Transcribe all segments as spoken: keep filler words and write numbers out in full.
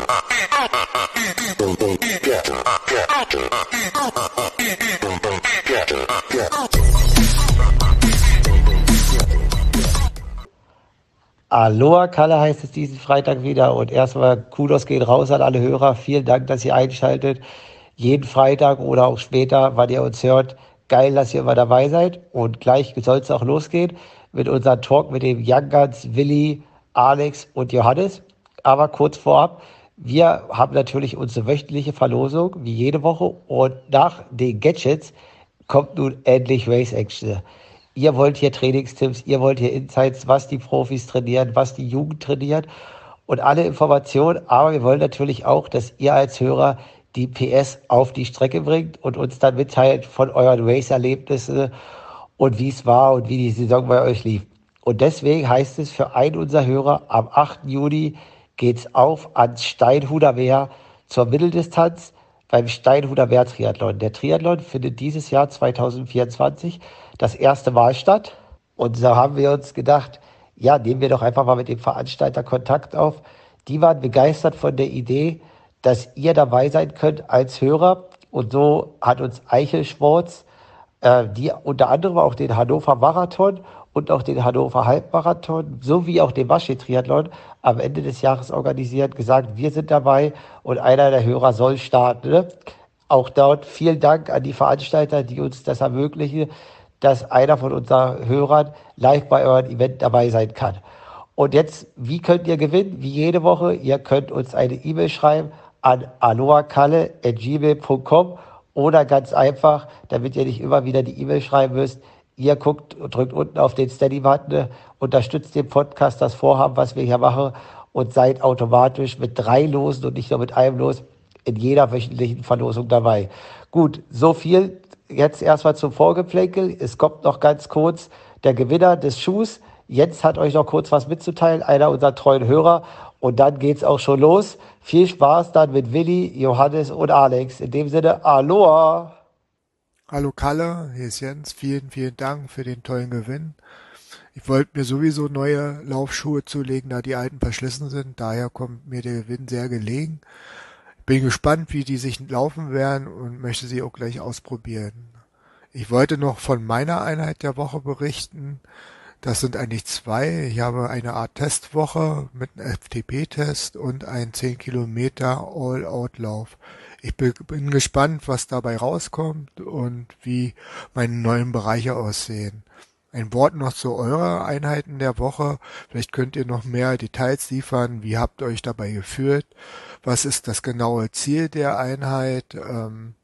Aloha Kalle heißt es diesen Freitag wieder und erstmal Kudos geht raus an alle Hörer. Vielen Dank, dass ihr einschaltet. Jeden Freitag oder auch später, wann ihr uns hört. Geil, dass ihr immer dabei seid. Und gleich soll es auch losgehen mit unserem Talk mit dem Young Guns, Willi, Alex und Johannes. Aber kurz vorab, wir haben natürlich unsere wöchentliche Verlosung, wie jede Woche. Und nach den Gadgets kommt nun endlich Race Action. Ihr wollt hier Trainingstipps, ihr wollt hier Insights, was die Profis trainieren, was die Jugend trainiert und alle Informationen. Aber wir wollen natürlich auch, dass ihr als Hörer die P S auf die Strecke bringt und uns dann mitteilt von euren Race-Erlebnissen und wie es war und wie die Saison bei euch lief. Und deswegen heißt es für einen unserer Hörer, am achten Juni geht's auf ans Steinhuder Meer zur Mitteldistanz beim Steinhuder Meer Triathlon. Der Triathlon findet dieses Jahr zwanzig vierundzwanzig das erste Mal statt. Und so haben wir uns gedacht, ja, nehmen wir doch einfach mal mit dem Veranstalter Kontakt auf. Die waren begeistert von der Idee, dass ihr dabei sein könnt als Hörer. Und so hat uns Eichel Schwarz, äh, die unter anderem auch den Hannover Marathon und auch den Hannover Halbmarathon sowie auch den Masche-Triathlon am Ende des Jahres organisiert, gesagt, wir sind dabei und einer der Hörer soll starten. Ne? Auch dort vielen Dank an die Veranstalter, die uns das ermöglichen, dass einer von unseren Hörern live bei eurem Event dabei sein kann. Und jetzt, wie könnt ihr gewinnen? Wie jede Woche, ihr könnt uns eine E-Mail schreiben an aloakalle at gmail punkt com oder ganz einfach, damit ihr nicht immer wieder die E-Mail schreiben müsst, ihr guckt und drückt unten auf den Steady-Button, unterstützt den Podcast, das Vorhaben, was wir hier machen und seid automatisch mit drei Losen und nicht nur mit einem Los in jeder wöchentlichen Verlosung dabei. Gut, so viel jetzt erstmal zum Vorgeplänkel. Es kommt noch ganz kurz der Gewinner des Schuhs. Jens hat euch noch kurz was mitzuteilen, einer unserer treuen Hörer. Und dann geht's auch schon los. Viel Spaß dann mit Willi, Johannes und Alex. In dem Sinne, Aloha! Hallo Kalle, hier ist Jens. Vielen, vielen Dank für den tollen Gewinn. Ich wollte mir sowieso neue Laufschuhe zulegen, da die alten verschlissen sind. Daher kommt mir der Gewinn sehr gelegen. Bin gespannt, wie die sich laufen werden und möchte sie auch gleich ausprobieren. Ich wollte noch von meiner Einheit der Woche berichten. Das sind eigentlich zwei. Ich habe eine Art Testwoche mit einem F T P-Test und einen zehn Kilometer All-Out-Lauf. Ich bin gespannt, was dabei rauskommt und wie meine neuen Bereiche aussehen. Ein Wort noch zu eurer Einheiten der Woche. Vielleicht könnt ihr noch mehr Details liefern. Wie habt ihr euch dabei gefühlt? Was ist das genaue Ziel der Einheit? Ähm,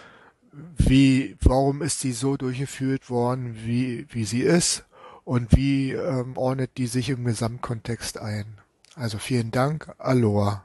wie, warum ist sie so durchgeführt worden, wie, wie sie ist? Und wie ähm, ordnet die sich im Gesamtkontext ein? Also vielen Dank. Aloha.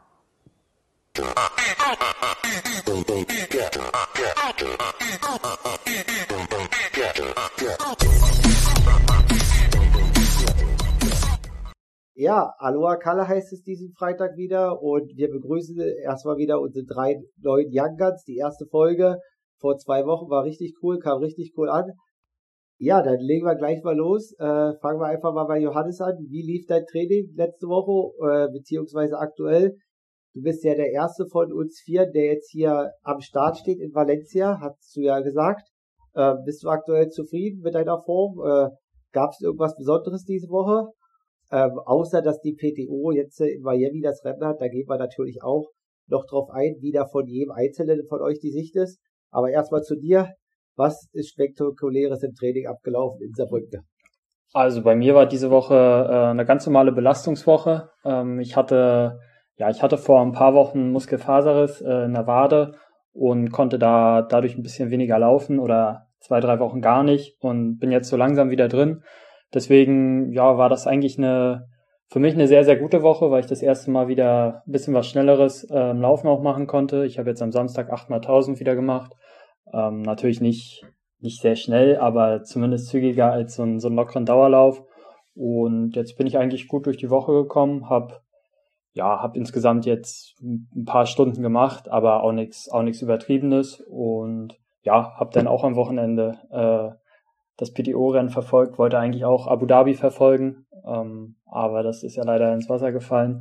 Ja, Aloha Kalle heißt es diesen Freitag wieder und wir begrüßen erstmal wieder unsere drei neuen Young Guns. Die erste Folge vor zwei Wochen war richtig cool, kam richtig cool an. Ja, dann legen wir gleich mal los. Äh, fangen wir einfach mal bei Johannes an. Wie lief dein Training letzte Woche, äh, beziehungsweise aktuell? Du bist ja der erste von uns vier, der jetzt hier am Start steht in Valencia, hast du ja gesagt. Äh, bist du aktuell zufrieden mit deiner Form? Äh, Gab es irgendwas Besonderes diese Woche? Ähm, außer, dass die P T O jetzt in Miami das Rennen hat, da gehen wir natürlich auch noch drauf ein, wie da von jedem Einzelnen von euch die Sicht ist. Aber erstmal zu dir. Was ist Spektakuläres im Training abgelaufen in Saarbrücken? Also bei mir war diese Woche äh, eine ganz normale Belastungswoche. Ähm, ich hatte ja, ich hatte vor ein paar Wochen Muskelfaserriss äh, in der Wade und konnte da dadurch ein bisschen weniger laufen oder zwei, drei Wochen gar nicht und bin jetzt so langsam wieder drin. Deswegen ja, war das eigentlich eine für mich eine sehr, sehr gute Woche, weil ich das erste Mal wieder ein bisschen was Schnelleres äh, im Laufen auch machen konnte. Ich habe jetzt am Samstag acht mal tausend wieder gemacht. Ähm, natürlich nicht nicht sehr schnell, aber zumindest zügiger als so ein, so ein lockeren Dauerlauf. Und jetzt bin ich eigentlich gut durch die Woche gekommen, habe ja, habe insgesamt jetzt ein paar Stunden gemacht, aber auch nichts auch nichts Übertriebenes und ja, habe dann auch am Wochenende äh, das P T O-Rennen verfolgt, wollte eigentlich auch Abu Dhabi verfolgen, ähm, aber das ist ja leider ins Wasser gefallen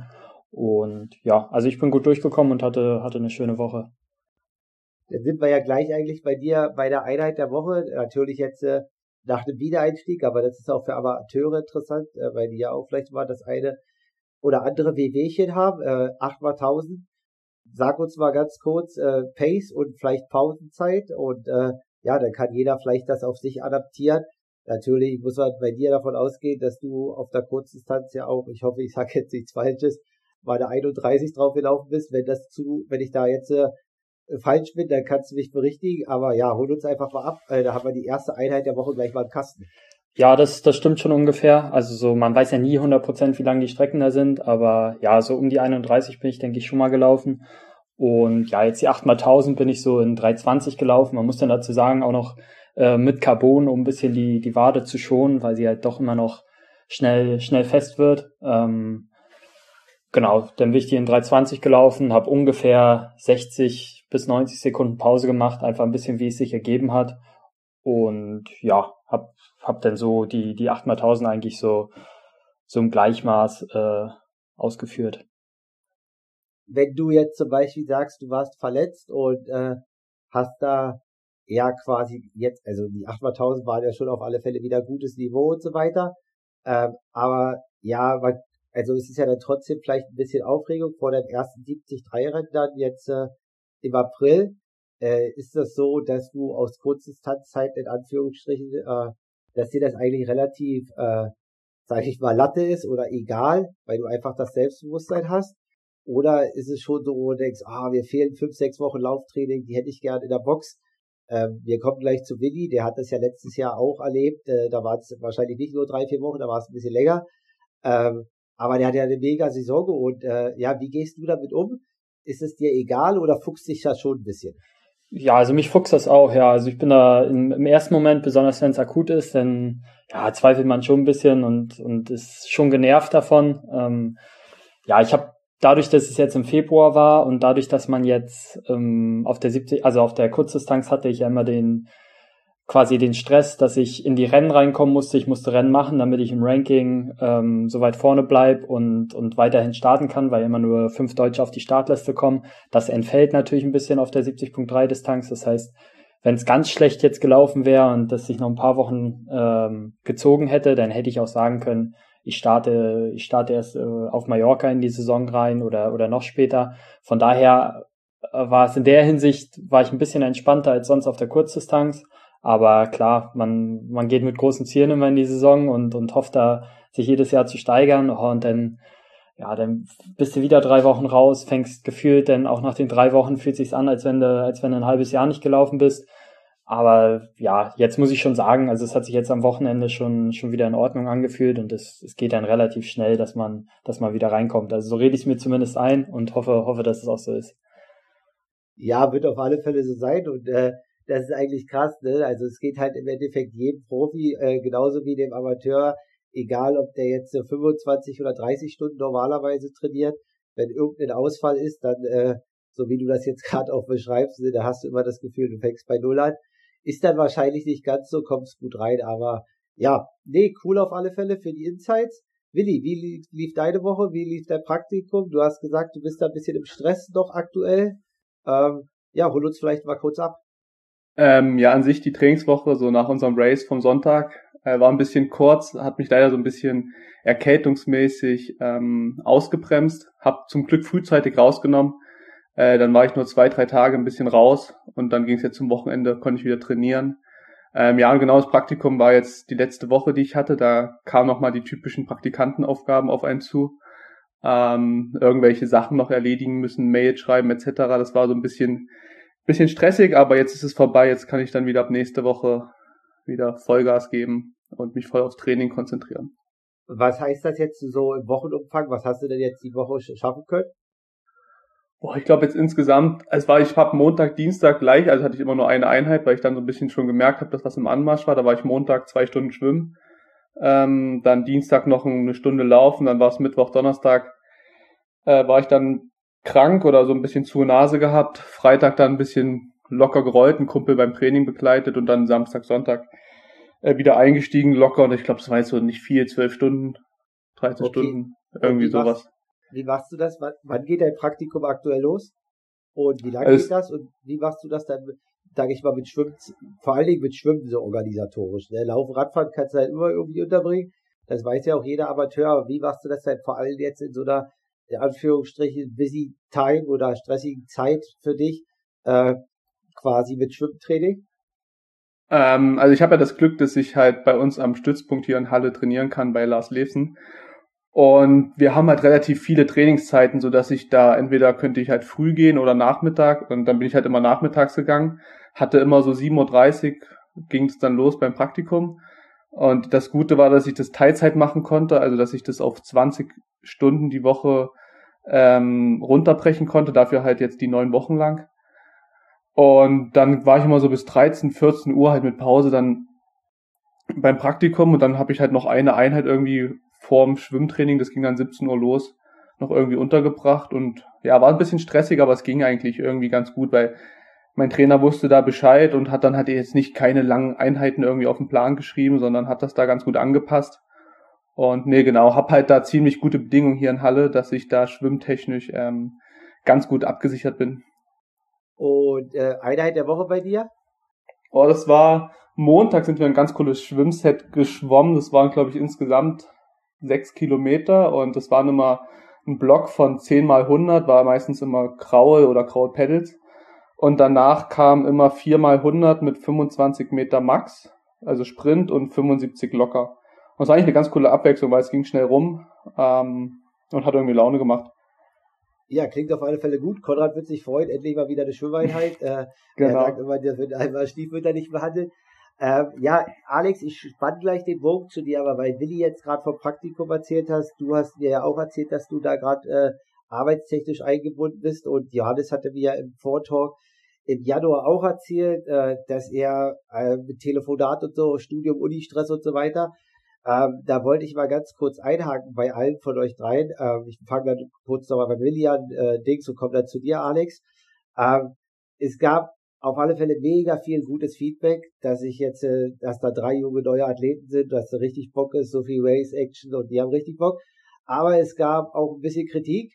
Und ja, also ich bin gut durchgekommen und hatte, hatte eine schöne Woche. Dann sind wir ja gleich eigentlich bei dir bei der Einheit der Woche. Natürlich jetzt äh, nach dem Wiedereinstieg, aber das ist auch für Amateure interessant, äh, weil die ja auch vielleicht mal das eine oder andere Wehwehchen haben. Äh, acht mal tausend. Sag uns mal ganz kurz äh, Pace und vielleicht Pausenzeit und äh, ja, dann kann jeder vielleicht das auf sich adaptieren. Natürlich muss man bei dir davon ausgehen, dass du auf der Kurzdistanz ja auch, ich hoffe, ich sage jetzt nichts Falsches, bei der einunddreißig drauf gelaufen bist. Wenn das zu, wenn ich da jetzt äh, falsch bin, dann kannst du mich berichtigen. Aber ja, hol uns einfach mal ab. Äh, da haben wir die erste Einheit der Woche gleich mal im Kasten. Ja, das, das stimmt schon ungefähr. Also so, man weiß ja nie hundert Prozent, wie lang die Strecken da sind, aber ja, so um die einunddreißig bin ich, denke ich, schon mal gelaufen. Und ja, jetzt die acht mal tausend bin ich so in drei zwanzig gelaufen. Man muss dann dazu sagen, auch noch äh, mit Carbon, um ein bisschen die, die Wade zu schonen, weil sie halt doch immer noch schnell, schnell fest wird. Ähm, genau, dann bin ich die in drei zwanzig gelaufen, habe ungefähr sechzig bis neunzig Sekunden Pause gemacht, einfach ein bisschen, wie es sich ergeben hat. Und ja, hab, hab dann so die, die acht mal tausend eigentlich so, so im Gleichmaß äh, ausgeführt. Wenn du jetzt zum Beispiel sagst, du warst verletzt und äh, hast da ja quasi jetzt, also die acht mal tausend waren ja schon auf alle Fälle wieder gutes Niveau und so weiter, ähm, aber ja, man, also es ist ja dann trotzdem vielleicht ein bisschen Aufregung vor dem ersten siebzig drei Rennen dann jetzt äh, im April. Äh, ist das so, dass du aus Kurzdistanzzeiten in Anführungsstrichen, äh, dass dir das eigentlich relativ, äh, sag ich mal, Latte ist oder egal, weil du einfach das Selbstbewusstsein hast? Oder ist es schon so, wo du denkst, ah, mir fehlen fünf, sechs Wochen Lauftraining, die hätte ich gern in der Box. Ähm, wir kommen gleich zu Willi, der hat das ja letztes Jahr auch erlebt. Äh, da war es wahrscheinlich nicht nur drei, vier Wochen, da war es ein bisschen länger. Ähm, aber der hat ja eine mega Saison und äh, ja, wie gehst du damit um? Ist es dir egal oder fuchst dich das schon ein bisschen? Ja, also mich fuchst das auch, ja. Also ich bin da im, im ersten Moment, besonders wenn es akut ist, dann ja, zweifelt man schon ein bisschen und und ist schon genervt davon. Ähm, ja, ich habe dadurch, dass es jetzt im Februar war und dadurch, dass man jetzt ähm, auf der siebzig, also auf der Kurzdistanz hatte ich ja immer den quasi den Stress, dass ich in die Rennen reinkommen musste. Ich musste Rennen machen, damit ich im Ranking ähm, so weit vorne bleib und und weiterhin starten kann, weil immer nur fünf Deutsche auf die Startliste kommen. Das entfällt natürlich ein bisschen auf der siebzig Komma drei Distanz. Das heißt, wenn es ganz schlecht jetzt gelaufen wäre und das sich noch ein paar Wochen ähm, gezogen hätte, dann hätte ich auch sagen können, ich starte ich starte erst äh, auf Mallorca in die Saison rein oder oder noch später. Von daher äh, war es in der Hinsicht, war ich ein bisschen entspannter als sonst auf der Kurzdistanz. Aber klar, man man geht mit großen Zielen immer in die Saison und und hofft da, sich jedes Jahr zu steigern. Oh, und dann, ja, dann bist du wieder drei Wochen raus, fängst gefühlt, denn auch nach den drei Wochen fühlt sich's an, als wenn du als wenn du ein halbes Jahr nicht gelaufen bist. Aber ja, jetzt muss ich schon sagen, also es hat sich jetzt am Wochenende schon schon wieder in Ordnung angefühlt und es es geht dann relativ schnell, dass man dass man wieder reinkommt. Also so rede ich es mir zumindest ein und hoffe hoffe, dass es auch so ist. Ja, wird auf alle Fälle so sein und äh, das ist eigentlich krass, ne? Also es geht halt im Endeffekt jedem Profi, äh, genauso wie dem Amateur, egal ob der jetzt äh, fünfundzwanzig oder dreißig Stunden normalerweise trainiert, wenn irgendein Ausfall ist, dann, äh, so wie du das jetzt gerade auch beschreibst, ne, da hast du immer das Gefühl, du fängst bei Null an. Ist dann wahrscheinlich nicht ganz so, kommst gut rein, aber ja, nee, cool auf alle Fälle für die Insights. Willi, wie lief, lief deine Woche? Wie lief dein Praktikum? Du hast gesagt, du bist da ein bisschen im Stress noch aktuell. Ähm, ja, hol uns vielleicht mal kurz ab. Ähm, ja, an sich die Trainingswoche, so nach unserem Race vom Sonntag, äh, war ein bisschen kurz, hat mich leider so ein bisschen erkältungsmäßig ähm, ausgebremst, hab zum Glück frühzeitig rausgenommen, äh, dann war ich nur zwei, drei Tage ein bisschen raus und dann ging es jetzt zum Wochenende, konnte ich wieder trainieren. Ähm, ja, und genau, das Praktikum war jetzt die letzte Woche, die ich hatte, da kamen nochmal die typischen Praktikantenaufgaben auf einen zu, ähm, irgendwelche Sachen noch erledigen müssen, Mail schreiben et cetera. Das war so ein bisschen Bisschen stressig, aber jetzt ist es vorbei. Jetzt kann ich dann wieder ab nächste Woche wieder Vollgas geben und mich voll aufs Training konzentrieren. Was heißt das jetzt so im Wochenumfang? Was hast du denn jetzt die Woche schaffen können? Boah, ich glaube jetzt insgesamt, es war, ich habe Montag, Dienstag gleich, also hatte ich immer nur eine Einheit, weil ich dann so ein bisschen schon gemerkt habe, dass was im Anmarsch war. Da war ich Montag zwei Stunden schwimmen, ähm, dann Dienstag noch eine Stunde laufen, dann war es Mittwoch, Donnerstag, äh, war ich dann krank oder so ein bisschen zu Nase gehabt. Freitag dann ein bisschen locker gerollt, einen Kumpel beim Training begleitet und dann Samstag, Sonntag äh, wieder eingestiegen, locker. Und ich glaube, das war jetzt so nicht viel, zwölf Stunden, dreizehn Okay. Stunden, irgendwie und sowas. machst, wie machst du das? Wann, wann geht dein Praktikum aktuell los? Und wie lange Also geht das? Und wie machst du das dann, sage ich mal, mit Schwimmen, vor allen Dingen mit Schwimmen so organisatorisch? Ne? Laufen, Radfahren kannst du halt immer irgendwie unterbringen. Das weiß ja auch jeder Amateur. Aber wie machst du das dann vor allem jetzt in so einer, in Anführungsstrichen, busy time oder stressigen Zeit für dich, äh, quasi mit Schwimmtraining? Ähm, also ich habe ja das Glück, dass ich halt bei uns am Stützpunkt hier in Halle trainieren kann bei Lars Levsen. Und wir haben halt relativ viele Trainingszeiten, so dass ich da entweder könnte ich halt früh gehen oder Nachmittag. Und dann bin ich halt immer nachmittags gegangen. Hatte immer so sieben Uhr dreißig ging es dann los beim Praktikum. Und das Gute war, dass ich das Teilzeit machen konnte, also dass ich das auf zwanzig Stunden die Woche ähm, runterbrechen konnte. Dafür halt jetzt die neun Wochen lang. Und dann war ich immer so bis dreizehn, vierzehn Uhr halt mit Pause dann beim Praktikum und dann habe ich halt noch eine Einheit irgendwie vorm Schwimmtraining, das ging dann siebzehn Uhr los, noch irgendwie untergebracht und ja, war ein bisschen stressig, aber es ging eigentlich irgendwie ganz gut, weil mein Trainer wusste da Bescheid und hat dann halt jetzt nicht keine langen Einheiten irgendwie auf den Plan geschrieben, sondern hat das da ganz gut angepasst. Und nee, genau, hab halt da ziemlich gute Bedingungen hier in Halle, dass ich da schwimmtechnisch ähm, ganz gut abgesichert bin. Und äh, Einheit der Woche bei dir? Oh, das war Montag sind wir ein ganz cooles Schwimmset geschwommen. Das waren, glaube ich, insgesamt sechs Kilometer und das waren immer ein Block von zehn mal hundert, war meistens immer graue oder graue Pedals. Und danach kam immer vier mal hundert mit fünfundzwanzig Meter Max, also Sprint und fünfundsiebzig locker. Und das war eigentlich eine ganz coole Abwechslung, weil es ging schnell rum ähm, und hat irgendwie Laune gemacht. Ja, klingt auf alle Fälle gut. Konrad wird sich freuen, endlich mal wieder eine Schwimmeinheit. Äh, Genau. Er sagt immer, der wird einmal stiefmütterlich behandelt. Ähm, ja, Alex, ich spann gleich den Bogen zu dir, aber weil Willi jetzt gerade vom Praktikum erzählt hast, du hast mir ja auch erzählt, dass du da gerade äh, arbeitstechnisch eingebunden bist und Johannes hatte mir ja im Vortalk im Januar auch erzählt, äh, dass er äh, mit Telefonat und so, Studium, Uni-Stress und so weiter. Ähm, da wollte ich mal ganz kurz einhaken bei allen von euch dreien. Ähm, ich fange dann kurz nochmal bei Willi an, äh, Dings und komme dann zu dir, Alex. Ähm, es gab auf alle Fälle mega viel gutes Feedback, dass ich jetzt, äh, dass da drei junge neue Athleten sind, dass da richtig Bock ist, so viel Race-Action und die haben richtig Bock. Aber es gab auch ein bisschen Kritik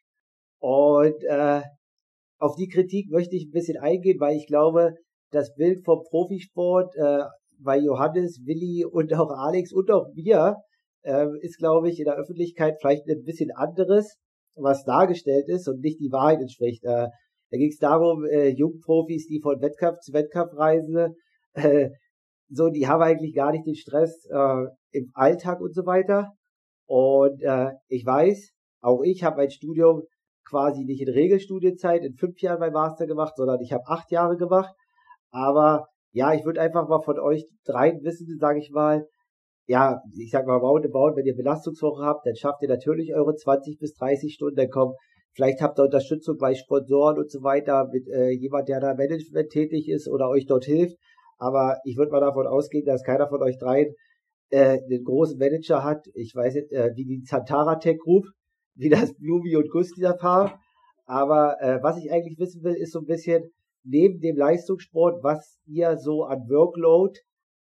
und äh, auf die Kritik möchte ich ein bisschen eingehen, weil ich glaube, das Bild vom Profisport äh, bei Johannes, Willi und auch Alex und auch mir äh, ist, glaube ich, in der Öffentlichkeit vielleicht ein bisschen anderes, was dargestellt ist und nicht die Wahrheit entspricht. Äh, da ging es darum, äh, Jungprofis, die von Wettkampf zu Wettkampf reisen, äh, so, die haben eigentlich gar nicht den Stress äh, im Alltag und so weiter. Und äh, ich weiß, auch ich habe mein Studium quasi nicht in Regelstudienzeit in fünf Jahren mein Master gemacht, sondern ich habe acht Jahre gemacht. Aber ja, ich würde einfach mal von euch dreien wissen, sage ich mal, ja, ich sag mal roundabout, wenn ihr Belastungswoche habt, dann schafft ihr natürlich eure zwanzig bis dreißig Stunden, dann kommt, vielleicht habt ihr Unterstützung bei Sponsoren und so weiter, mit äh, jemand, der da Management tätig ist oder euch dort hilft. Aber ich würde mal davon ausgehen, dass keiner von euch dreien äh, einen großen Manager hat. Ich weiß nicht, äh, wie die Zantara Tech Group, wie das Blumi und Gusti da fahren. Aber äh, was ich eigentlich wissen will, ist so ein bisschen, neben dem Leistungssport, was ihr so an Workload,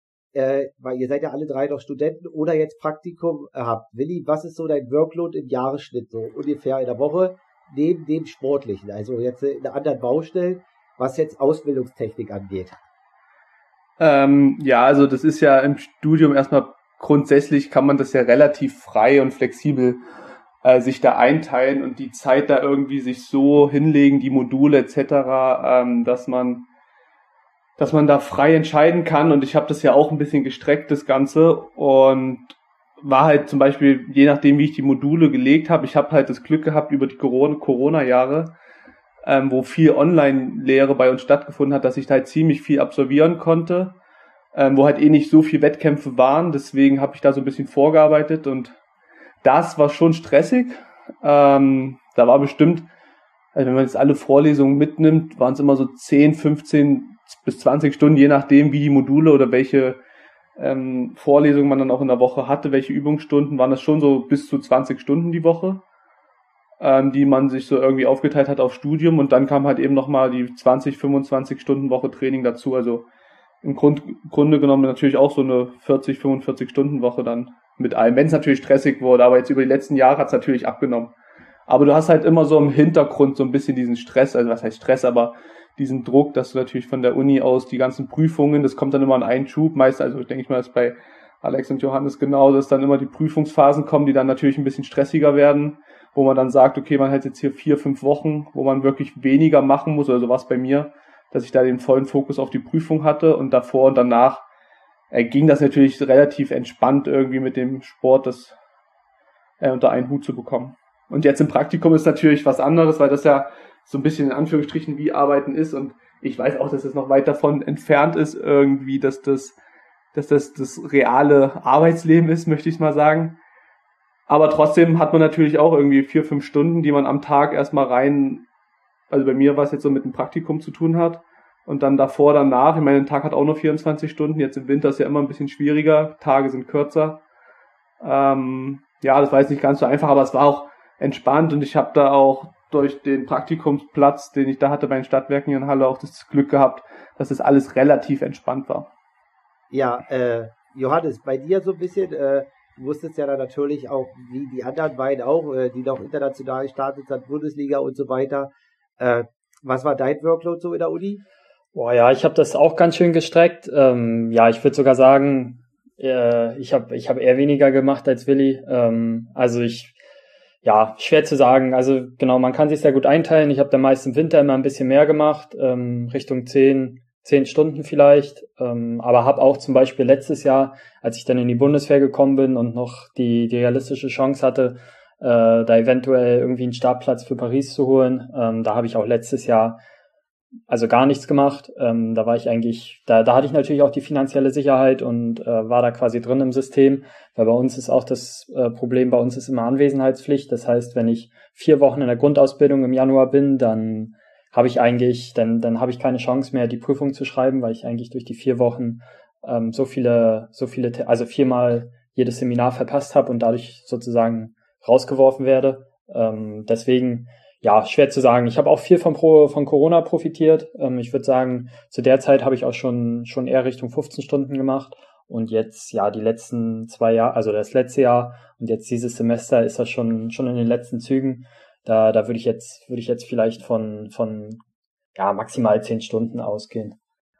äh, weil ihr seid ja alle drei noch Studenten oder jetzt Praktikum äh, habt. Willi, was ist so dein Workload im Jahresschnitt, so ungefähr in der Woche, neben dem Sportlichen? Also jetzt in anderen Baustellen, was jetzt Ausbildungstechnik angeht. Ähm, ja, also das ist ja im Studium erstmal grundsätzlich kann man das ja relativ frei und flexibel äh, sich da einteilen und die Zeit da irgendwie sich so hinlegen, die Module et cetera, ähm, dass man dass man da frei entscheiden kann und ich habe das ja auch ein bisschen gestreckt, das Ganze und war halt zum Beispiel, je nachdem wie ich die Module gelegt habe, ich habe halt das Glück gehabt über die Corona-Jahre, ähm, wo viel Online-Lehre bei uns stattgefunden hat, dass ich da halt ziemlich viel absolvieren konnte, ähm, wo halt eh nicht so viel Wettkämpfe waren, deswegen habe ich da so ein bisschen vorgearbeitet und das war schon stressig, ähm, da war bestimmt, also wenn man jetzt alle Vorlesungen mitnimmt, waren es immer so zehn, fünfzehn bis zwanzig Stunden, je nachdem wie die Module oder welche ähm, Vorlesungen man dann auch in der Woche hatte, welche Übungsstunden, waren das schon so bis zu zwanzig Stunden die Woche, ähm, die man sich so irgendwie aufgeteilt hat auf Studium und dann kam halt eben nochmal die zwanzig, fünfundzwanzig Stunden Woche Training dazu, also im Grund, Grunde genommen natürlich auch so eine vierzig, fünfundvierzig Stunden Woche dann mit allem, wenn es natürlich stressig wurde, aber jetzt über die letzten Jahre hat es natürlich abgenommen. Aber du hast halt immer so im Hintergrund so ein bisschen diesen Stress, also was heißt Stress, aber diesen Druck, dass du natürlich von der Uni aus die ganzen Prüfungen, das kommt dann immer in einen Schub, meist, also denke ich mal, das ist bei Alex und Johannes genau, dass dann immer die Prüfungsphasen kommen, die dann natürlich ein bisschen stressiger werden, wo man dann sagt, okay, man hat jetzt hier vier, fünf Wochen, wo man wirklich weniger machen muss, oder so was bei mir, dass ich da den vollen Fokus auf die Prüfung hatte und davor und danach äh, ging das natürlich relativ entspannt irgendwie mit dem Sport, das äh, unter einen Hut zu bekommen. Und jetzt im Praktikum ist natürlich was anderes, weil das ja so ein bisschen in Anführungsstrichen wie Arbeiten ist und ich weiß auch, dass es noch weit davon entfernt ist irgendwie, dass das, dass das das reale Arbeitsleben ist, möchte ich mal sagen. Aber trotzdem hat man natürlich auch irgendwie vier, fünf Stunden, die man am Tag erstmal rein, also bei mir, was jetzt so mit dem Praktikum zu tun hat und dann davor, danach, ich meine, ein Tag hat auch nur vierundzwanzig Stunden, jetzt im Winter ist ja immer ein bisschen schwieriger, Tage sind kürzer. Ähm, ja, das war jetzt nicht ganz so einfach, aber es war auch entspannt und ich habe da auch durch den Praktikumsplatz, den ich da hatte bei den Stadtwerken in Halle, auch das Glück gehabt, dass das alles relativ entspannt war. Ja, äh, Johannes, bei dir so ein bisschen, äh, du wusstest ja dann natürlich auch, wie die anderen beiden auch, äh, die noch international gestartet sind, Bundesliga und so weiter. Äh, was war dein Workload so in der Uni? Boah, ja, ich habe das auch ganz schön gestreckt. Ähm, ja, ich würde sogar sagen, äh, ich habe ich hab eher weniger gemacht als Willi. Ähm, also ich Ja, schwer zu sagen. Also genau, man kann sich sehr gut einteilen. Ich habe dann meist im Winter immer ein bisschen mehr gemacht, ähm, Richtung zehn, zehn Stunden vielleicht. Ähm, aber habe auch zum Beispiel letztes Jahr, als ich dann in die Bundeswehr gekommen bin und noch die, die realistische Chance hatte, äh, da eventuell irgendwie einen Startplatz für Paris zu holen, ähm, da habe ich auch letztes Jahr also gar nichts gemacht. Ähm, da war ich eigentlich, da, da hatte ich natürlich auch die finanzielle Sicherheit und äh, war da quasi drin im System, weil bei uns ist auch das äh, Problem, bei uns ist immer Anwesenheitspflicht. Das heißt, wenn ich vier Wochen in der Grundausbildung im Januar bin, dann habe ich eigentlich, dann, dann habe ich keine Chance mehr, die Prüfung zu schreiben, weil ich eigentlich durch die vier Wochen ähm, so viele, so viele, also viermal jedes Seminar verpasst habe und dadurch sozusagen rausgeworfen werde. Ähm, deswegen Ja, schwer zu sagen. Ich habe auch viel von, Pro, von Corona profitiert. Ähm, ich würde sagen, zu der Zeit habe ich auch schon schon eher Richtung fünfzehn Stunden gemacht. Und jetzt, ja, die letzten zwei Jahre, also das letzte Jahr und jetzt dieses Semester ist das schon schon in den letzten Zügen. Da da würde ich jetzt würde ich jetzt vielleicht von von ja maximal zehn Stunden ausgehen.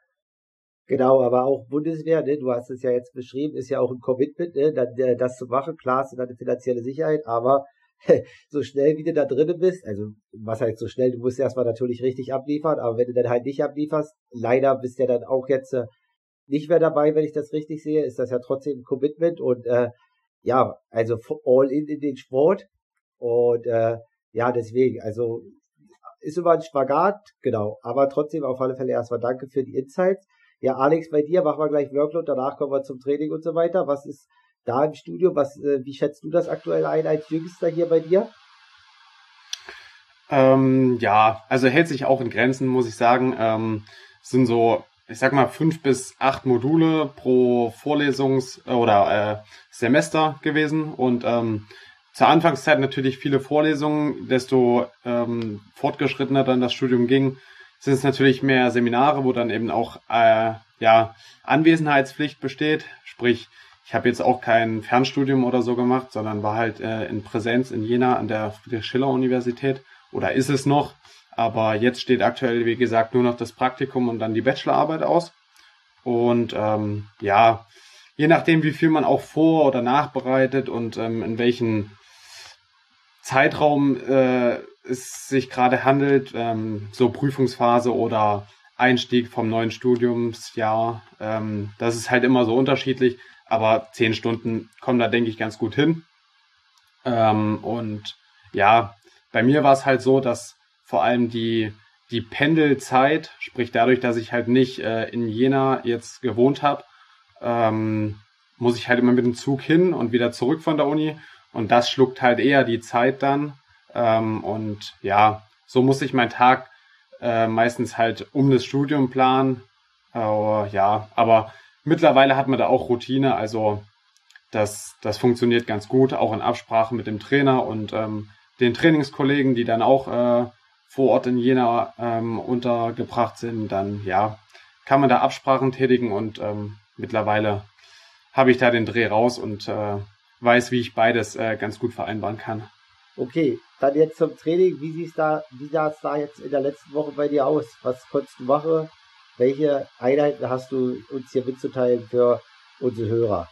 Genau, aber auch Bundeswehr, ne, du hast es ja jetzt beschrieben, ist ja auch ein Commitment, ne, dann, äh, das zu machen. Klar, hast du deine finanzielle Sicherheit, aber so schnell wie du da drinnen bist, also was heißt so schnell, du musst erstmal natürlich richtig abliefern, aber wenn du dann halt nicht ablieferst, leider bist du ja dann auch jetzt äh, nicht mehr dabei, wenn ich das richtig sehe, ist das ja trotzdem ein Commitment und äh, ja, also all in in den Sport und äh, ja, deswegen, also ist immer ein Spagat, genau, aber trotzdem auf alle Fälle erstmal danke für die Insights. Ja, Alex, bei dir machen wir gleich Workload, danach kommen wir zum Training und so weiter. Was ist da im Studio? Was, äh, wie schätzt du das aktuell ein als Jüngster hier bei dir? Ähm, ja, also hält sich auch in Grenzen, muss ich sagen. Ähm, es sind so, ich sag mal, fünf bis acht Module pro Vorlesungs- oder äh, Semester gewesen und ähm, zur Anfangszeit natürlich viele Vorlesungen, desto ähm, fortgeschrittener dann das Studium ging, sind es natürlich mehr Seminare, wo dann eben auch äh, ja Anwesenheitspflicht besteht, sprich ich habe jetzt auch kein Fernstudium oder so gemacht, sondern war halt äh, in Präsenz in Jena an der Friedrich-Schiller-Universität oder ist es noch, aber jetzt steht aktuell, wie gesagt, nur noch das Praktikum und dann die Bachelorarbeit aus und ähm, ja, je nachdem, wie viel man auch vor- oder nachbereitet und ähm, in welchen Zeitraum äh, es sich gerade handelt, ähm, so Prüfungsphase oder Einstieg vom neuen Studiumsjahr, ähm, das ist halt immer so unterschiedlich. Aber zehn Stunden kommen da, denke ich, ganz gut hin. Ähm, und ja, bei mir war es halt so, dass vor allem die, die Pendelzeit, sprich dadurch, dass ich halt nicht äh, in Jena jetzt gewohnt habe, ähm, muss ich halt immer mit dem Zug hin und wieder zurück von der Uni. Und das schluckt halt eher die Zeit dann. Ähm, und ja, so muss ich meinen Tag äh, meistens halt um das Studium planen. Äh, ja, aber mittlerweile hat man da auch Routine, also das, das funktioniert ganz gut, auch in Absprache mit dem Trainer und ähm, den Trainingskollegen, die dann auch äh, vor Ort in Jena ähm, untergebracht sind. Dann ja, kann man da Absprachen tätigen und ähm, mittlerweile habe ich da den Dreh raus und äh, weiß, wie ich beides äh, ganz gut vereinbaren kann. Okay, dann jetzt zum Training. Wie siehst da, wie sah es da jetzt in der letzten Woche bei dir aus? Was konntest du machen? Welche Einheiten hast du uns hier mitzuteilen für unsere Hörer?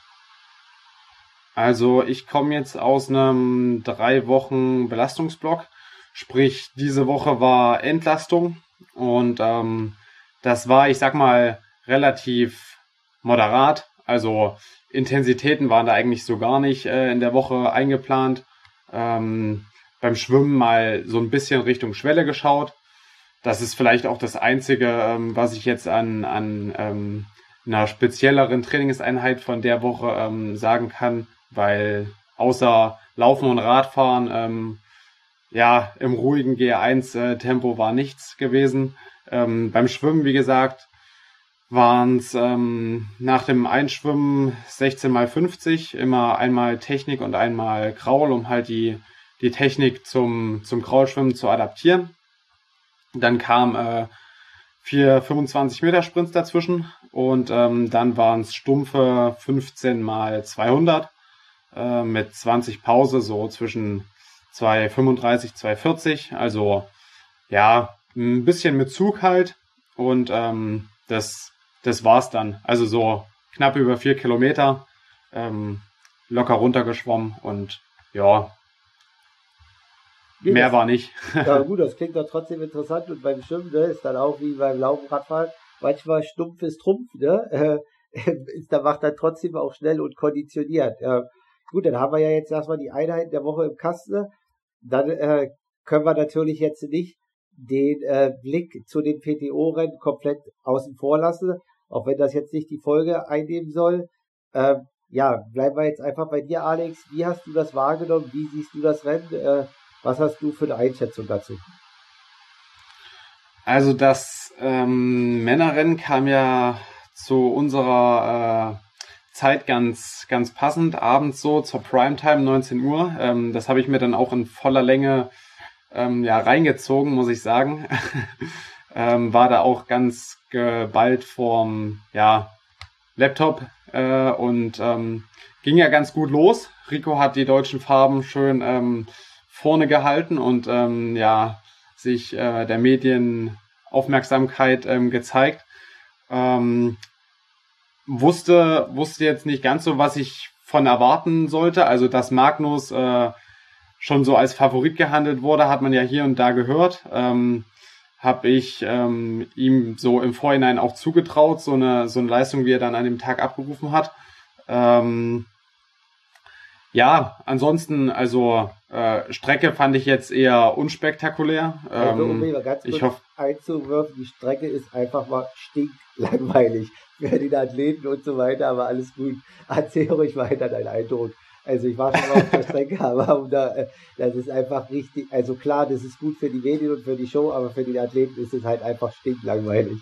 Also ich komme jetzt aus einem drei Wochen Belastungsblock, sprich diese Woche war Entlastung und ähm, das war, ich sag mal, relativ moderat. Also Intensitäten waren da eigentlich so gar nicht äh, in der Woche eingeplant. Ähm, beim Schwimmen mal so ein bisschen Richtung Schwelle geschaut. Das ist vielleicht auch das Einzige, ähm, was ich jetzt an, an ähm, einer spezielleren Trainingseinheit von der Woche ähm, sagen kann, weil außer Laufen und Radfahren, ähm, ja, im ruhigen G eins Tempo war nichts gewesen. Ähm, beim Schwimmen, wie gesagt, waren es ähm, nach dem Einschwimmen sechzehn mal fünfzig, immer einmal Technik und einmal Kraul, um halt die, die Technik zum, zum Kraulschwimmen zu adaptieren. Dann kam äh, vier fünfundzwanzig Meter Sprints dazwischen und ähm, dann waren es stumpfe fünfzehn mal zweihundert äh, mit zwanzig Pause, so zwischen zwei fünfunddreißig, zwei vierzig. Also ja, ein bisschen mit Zug halt und ähm, das, das war's dann. Also so knapp über vier Kilometer ähm, locker runtergeschwommen und ja, Nee, mehr das, war nicht. ja gut, das klingt doch trotzdem interessant und beim Schwimmen ne, ist dann auch wie beim Laufen, Radfahren manchmal stumpf ist Trumpf, ne? Äh, da macht dann trotzdem auch schnell und konditioniert. Äh, gut, dann haben wir ja jetzt erstmal die Einheiten der Woche im Kasten. Dann äh, können wir natürlich jetzt nicht den äh, Blick zu den P T O-Rennen komplett außen vor lassen, auch wenn das jetzt nicht die Folge einnehmen soll. Äh, ja, bleiben wir jetzt einfach bei dir, Alex. Wie hast du das wahrgenommen? Wie siehst du das Rennen? Äh, Was hast du für eine Einschätzung dazu? Also das ähm, Männerrennen kam ja zu unserer äh, Zeit ganz ganz passend, abends so zur Primetime, neunzehn Uhr. Ähm, das habe ich mir dann auch in voller Länge ähm, ja reingezogen, muss ich sagen. ähm, war da auch ganz geballt vorm ja, Laptop äh, und ähm, ging ja ganz gut los. Rico hat die deutschen Farben schön ähm, vorne gehalten und ähm, ja sich äh, der Medienaufmerksamkeit ähm, gezeigt. Ähm, wusste wusste jetzt nicht ganz so, was ich von erwarten sollte. Also dass Magnus äh, schon so als Favorit gehandelt wurde, hat man ja hier und da gehört. Ähm, habe ich ähm, ihm so im Vorhinein auch zugetraut, so eine so eine Leistung, wie er dann an dem Tag abgerufen hat. Ähm, Ja, ansonsten, also äh, Strecke fand ich jetzt eher unspektakulär. Also, um Ähm, mal ganz kurz ich hoffe, einzuwerfen, die Strecke ist einfach mal stinklangweilig für den Athleten und so weiter, aber alles gut. Erzähl ruhig weiter deinen Eindruck. Also ich war schon mal auf der Strecke, aber um da, äh, das ist einfach richtig, also klar, das ist gut für die Medien und für die Show, aber für den Athleten ist es halt einfach stinklangweilig.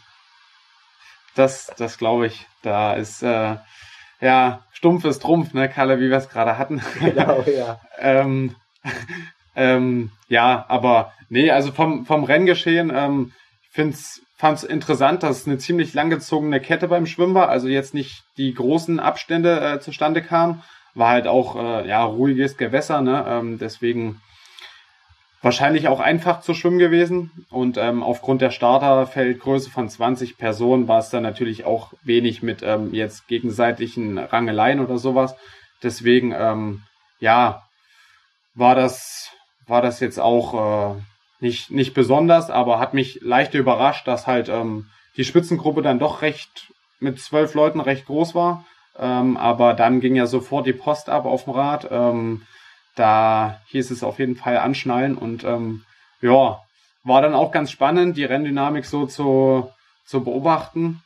das, das glaube ich. Da ist äh, ja stumpfes Trumpf, ne, Kalle, wie wir es gerade hatten. Genau, ja. ähm, ähm, ja, aber nee, also vom vom Renngeschehen, ähm, ich find's fand's interessant, dass eine ziemlich langgezogene Kette beim Schwimmen war, also jetzt nicht die großen Abstände äh, zustande kamen, war halt auch äh, ja ruhiges Gewässer, ne, ähm, deswegen wahrscheinlich auch einfach zu schwimmen gewesen und ähm, aufgrund der Starterfeldgröße von zwanzig Personen war es dann natürlich auch wenig mit ähm, jetzt gegenseitigen Rangeleien oder sowas. Deswegen ähm, ja war das war das jetzt auch äh, nicht nicht besonders, aber hat mich leicht überrascht, dass halt ähm, die Spitzengruppe dann doch recht mit zwölf Leuten recht groß war. Ähm, aber dann ging ja sofort die Post ab auf dem Rad. Ähm, Da hieß es auf jeden Fall anschnallen und ähm, ja, war dann auch ganz spannend, die Renndynamik so zu, zu beobachten.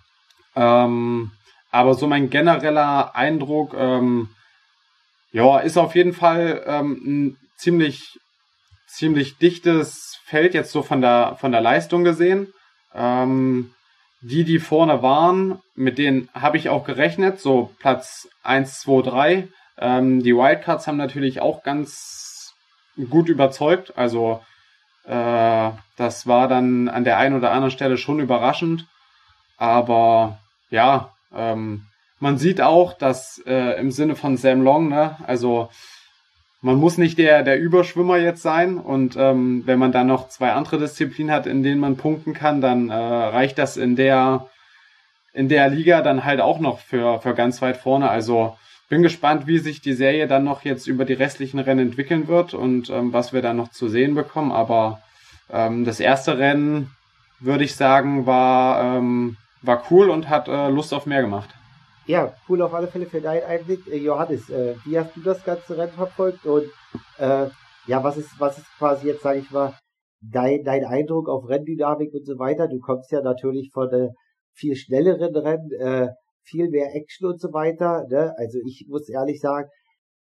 Ähm, aber so mein genereller Eindruck, ähm, ja, ist auf jeden Fall ähm, ein ziemlich, ziemlich dichtes Feld jetzt so von der, von der Leistung gesehen. Ähm, die, die vorne waren, mit denen habe ich auch gerechnet, so Platz eins, zwei, drei. Ähm, die Wildcards haben natürlich auch ganz gut überzeugt. Also äh, das war dann an der einen oder anderen Stelle schon überraschend. Aber ja, ähm, man sieht auch, dass äh, im Sinne von Sam Long, ne, also man muss nicht der, der Überschwimmer jetzt sein und ähm, wenn man dann noch zwei andere Disziplinen hat, in denen man punkten kann, dann äh, reicht das in der in der Liga dann halt auch noch für, für ganz weit vorne. Also bin gespannt, wie sich die Serie dann noch jetzt über die restlichen Rennen entwickeln wird und ähm, was wir dann noch zu sehen bekommen. Aber ähm, das erste Rennen, würde ich sagen, war, ähm, war cool und hat äh, Lust auf mehr gemacht. Ja, cool auf alle Fälle für deinen Einblick. Äh, Johannes, äh, wie hast du das ganze Rennen verfolgt? Und äh, ja, was ist, was ist quasi jetzt, sage ich mal, dein, dein Eindruck auf Renndynamik und so weiter? Du kommst ja natürlich von äh, viel schnelleren Rennen, äh, viel mehr Action und so weiter. Ne? Also ich muss ehrlich sagen,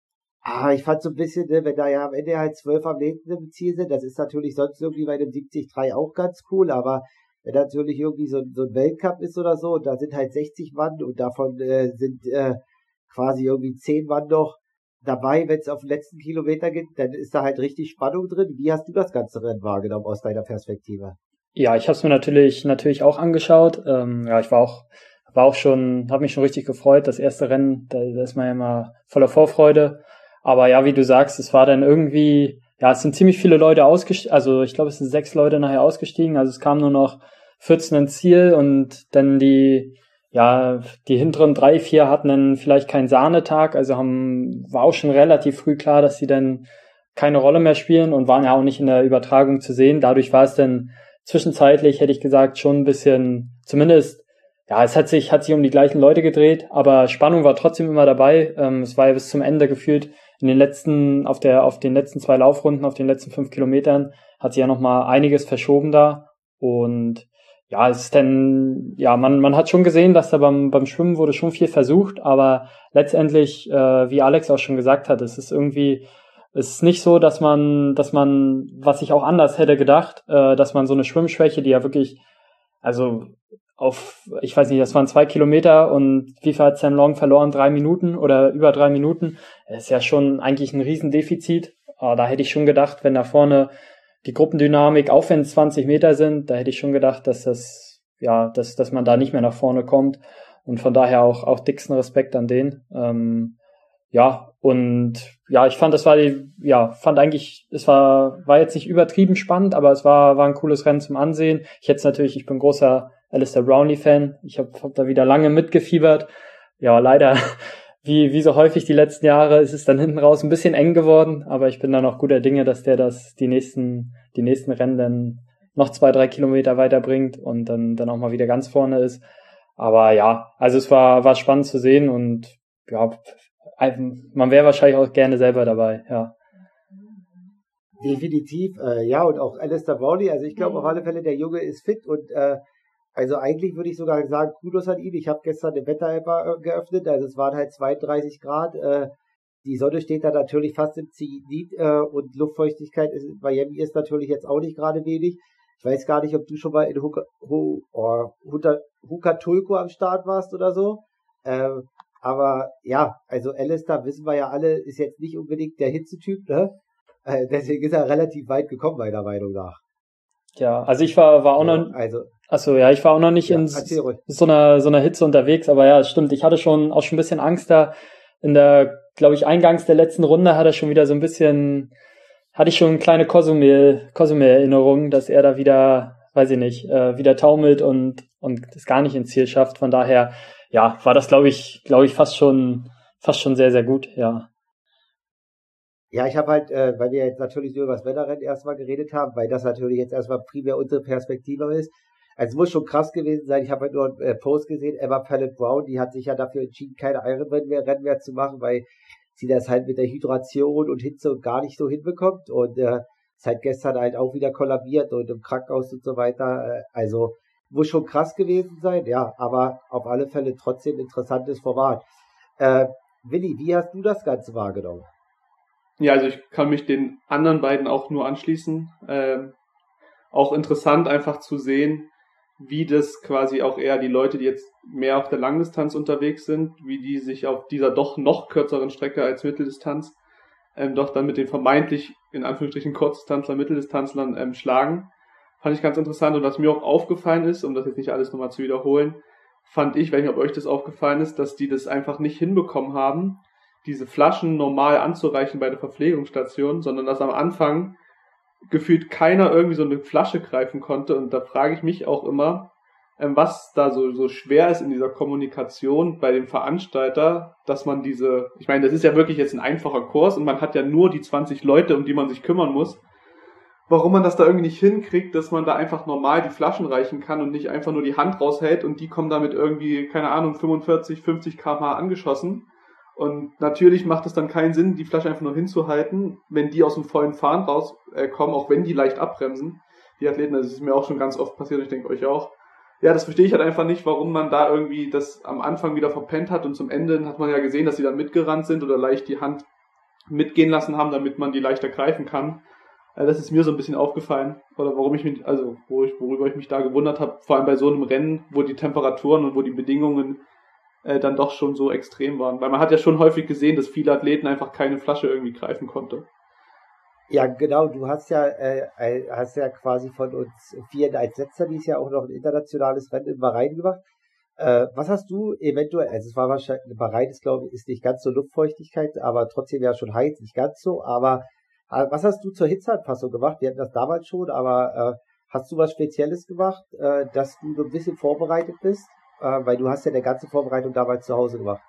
ah, ich fand so ein bisschen, ne, wenn da ja am Ende halt zwölf Athleten im Ziel sind, das ist natürlich sonst irgendwie bei dem siebzig drei auch ganz cool, aber wenn natürlich irgendwie so, so ein Weltcup ist oder so, und da sind halt sechzig Mann und davon äh, sind äh, quasi irgendwie zehn Mann noch dabei, wenn es auf den letzten Kilometer geht, dann ist da halt richtig Spannung drin. Wie hast du das ganze Rennen wahrgenommen aus deiner Perspektive? Ja, ich habe es mir natürlich natürlich auch angeschaut. Ähm, ja, ich war auch war auch schon, habe mich schon richtig gefreut. Das erste Rennen, da, da ist man ja immer voller Vorfreude. Aber ja, wie du sagst, es war dann irgendwie, ja, es sind ziemlich viele Leute ausgestiegen. Also ich glaube, es sind sechs Leute nachher ausgestiegen. Also es kamen nur noch vierzehn ins Ziel und dann die, ja, die hinteren drei, vier hatten dann vielleicht keinen Sahnetag. Also haben, war auch schon relativ früh klar, dass sie dann keine Rolle mehr spielen und waren ja auch nicht in der Übertragung zu sehen. Dadurch war es dann zwischenzeitlich, hätte ich gesagt, schon ein bisschen, zumindest, ja, es hat sich, hat sich um die gleichen Leute gedreht, aber Spannung war trotzdem immer dabei. Ähm, es war ja bis zum Ende gefühlt in den letzten, auf der, auf den letzten zwei Laufrunden, auf den letzten fünf Kilometern hat sich ja noch mal einiges verschoben da und ja, es ist dann, ja, man, man hat schon gesehen, dass da beim, beim Schwimmen wurde schon viel versucht, aber letztendlich, äh, wie Alex auch schon gesagt hat, es ist irgendwie, es ist nicht so, dass man, dass man, was ich auch anders hätte gedacht, äh, dass man so eine Schwimmschwäche, die ja wirklich, also auf, ich weiß nicht, das waren zwei Kilometer und wie viel hat Sam Long verloren? Drei Minuten oder über drei Minuten? Das ist ja schon eigentlich ein Riesendefizit. Aber da hätte ich schon gedacht, wenn da vorne die Gruppendynamik, auch wenn es zwanzig Meter sind, da hätte ich schon gedacht, dass das, ja, dass, dass man da nicht mehr nach vorne kommt. Und von daher auch, auch dicksten Respekt an den. Ähm, ja, und ja, ich fand, das war die, ja, fand eigentlich, es war, war jetzt nicht übertrieben spannend, aber es war, war ein cooles Rennen zum Ansehen. Ich hätte es natürlich, ich bin großer Alistair Brownlee-Fan. Ich habe hab da wieder lange mitgefiebert. Ja, leider, wie wie so häufig die letzten Jahre, ist es dann hinten raus ein bisschen eng geworden. Aber ich bin dann auch guter Dinge, dass der das die nächsten die nächsten Rennen dann noch zwei, drei Kilometer weiterbringt und dann dann auch mal wieder ganz vorne ist. Aber ja, also es war war spannend zu sehen und ja, man wäre wahrscheinlich auch gerne selber dabei, ja. Definitiv, äh, ja, und auch Alistair Brownlee, also ich glaube auf alle Fälle, der Junge ist fit und äh, also eigentlich würde ich sogar sagen, Kudos an ihn. Ich habe gestern eine Wetter-App geöffnet, also es waren halt zweiunddreißig Grad. Äh, die Sonne steht da natürlich fast im Zenit äh, und Luftfeuchtigkeit ist, in Miami ist natürlich jetzt auch nicht gerade wenig. Ich weiß gar nicht, ob du schon mal in Huka, Hu, oh, Huka-Tulco am Start warst oder so. Ähm, aber ja, also Alistair, wissen wir ja alle, ist jetzt nicht unbedingt der Hitzetyp, ne? Äh, deswegen ist er relativ weit gekommen, meiner Meinung nach. Ja, also ich war war auch ja, noch also Achso, ja, ich war auch noch nicht ja, in so einer so einer Hitze unterwegs, aber ja, stimmt, ich hatte schon auch schon ein bisschen Angst da in der, glaube ich, eingangs der letzten Runde hat er schon wieder so ein bisschen, hatte ich schon eine kleine Cozumel Cozumel Erinnerung, dass er da wieder, weiß ich nicht, äh, wieder taumelt und und es gar nicht ins Ziel schafft. Von daher, ja, war das, glaube ich, glaube ich fast schon fast schon sehr sehr gut, ja. Ja, ich habe halt, äh, weil wir jetzt natürlich nur über das Männerrennen erstmal geredet haben, weil das natürlich jetzt erstmal primär unsere Perspektive ist. Also es muss schon krass gewesen sein. Ich habe halt nur einen äh, Post gesehen, Emma Pallett-Brown, die hat sich ja dafür entschieden, keine Ironman mehr Rennen mehr zu machen, weil sie das halt mit der Hydration und Hitze und gar nicht so hinbekommt. Und äh, ist halt gestern halt auch wieder kollabiert und im Krankenhaus und so weiter. Äh, also muss schon krass gewesen sein, ja, aber auf alle Fälle trotzdem interessantes Format. Äh, Willi, wie hast du das Ganze wahrgenommen? Ja, also ich kann mich den anderen beiden auch nur anschließen. Ähm, auch interessant einfach zu sehen, wie das quasi auch eher die Leute, die jetzt mehr auf der Langdistanz unterwegs sind, wie die sich auf dieser doch noch kürzeren Strecke als Mitteldistanz ähm, doch dann mit den vermeintlich, in Anführungsstrichen, Kurzdistanzlern, Mitteldistanzlern ähm, schlagen. Fand ich ganz interessant. Und was mir auch aufgefallen ist, um das jetzt nicht alles nochmal zu wiederholen, fand ich, weiß nicht, ob euch das aufgefallen ist, dass die das einfach nicht hinbekommen haben, diese Flaschen normal anzureichen bei der Verpflegungsstation, sondern dass am Anfang gefühlt keiner irgendwie so eine Flasche greifen konnte. Und da frage ich mich auch immer, was da so, so schwer ist in dieser Kommunikation bei dem Veranstalter, dass man diese, ich meine, das ist ja wirklich jetzt ein einfacher Kurs und man hat ja nur die zwanzig Leute, um die man sich kümmern muss. Warum man das da irgendwie nicht hinkriegt, dass man da einfach normal die Flaschen reichen kann und nicht einfach nur die Hand raushält und die kommen damit irgendwie, keine Ahnung, fünfundvierzig, fünfzig Kilometer pro Stunde angeschossen. Und natürlich macht es dann keinen Sinn, die Flasche einfach nur hinzuhalten, wenn die aus dem vollen Fahren rauskommen, äh, auch wenn die leicht abbremsen. Die Athleten, das ist mir auch schon ganz oft passiert und ich denke euch auch. Ja, das verstehe ich halt einfach nicht, warum man da irgendwie das am Anfang wieder verpennt hat und zum Ende hat man ja gesehen, dass sie dann mitgerannt sind oder leicht die Hand mitgehen lassen haben, damit man die leichter greifen kann. Das ist mir so ein bisschen aufgefallen, oder warum ich mich, also wo ich, worüber ich mich da gewundert habe, vor allem bei so einem Rennen, wo die Temperaturen und wo die Bedingungen äh, dann doch schon so extrem waren. Weil man hat ja schon häufig gesehen, dass viele Athleten einfach keine Flasche irgendwie greifen konnten. Ja, genau, du hast ja, äh, hast ja quasi von uns vier Einsätzer, die ist ja auch noch ein internationales Rennen in Bahrain gemacht. Äh, was hast du eventuell, also es war wahrscheinlich, Bahrain ist glaube ich, ist nicht ganz so Luftfeuchtigkeit, aber trotzdem ja schon heiß, nicht ganz so, aber äh, was hast du zur Hitzeanpassung gemacht? Wir hatten das damals schon, aber äh, hast du was Spezielles gemacht, äh, dass du so ein bisschen vorbereitet bist? Äh, weil du hast ja eine ganze Vorbereitung damals zu Hause gemacht.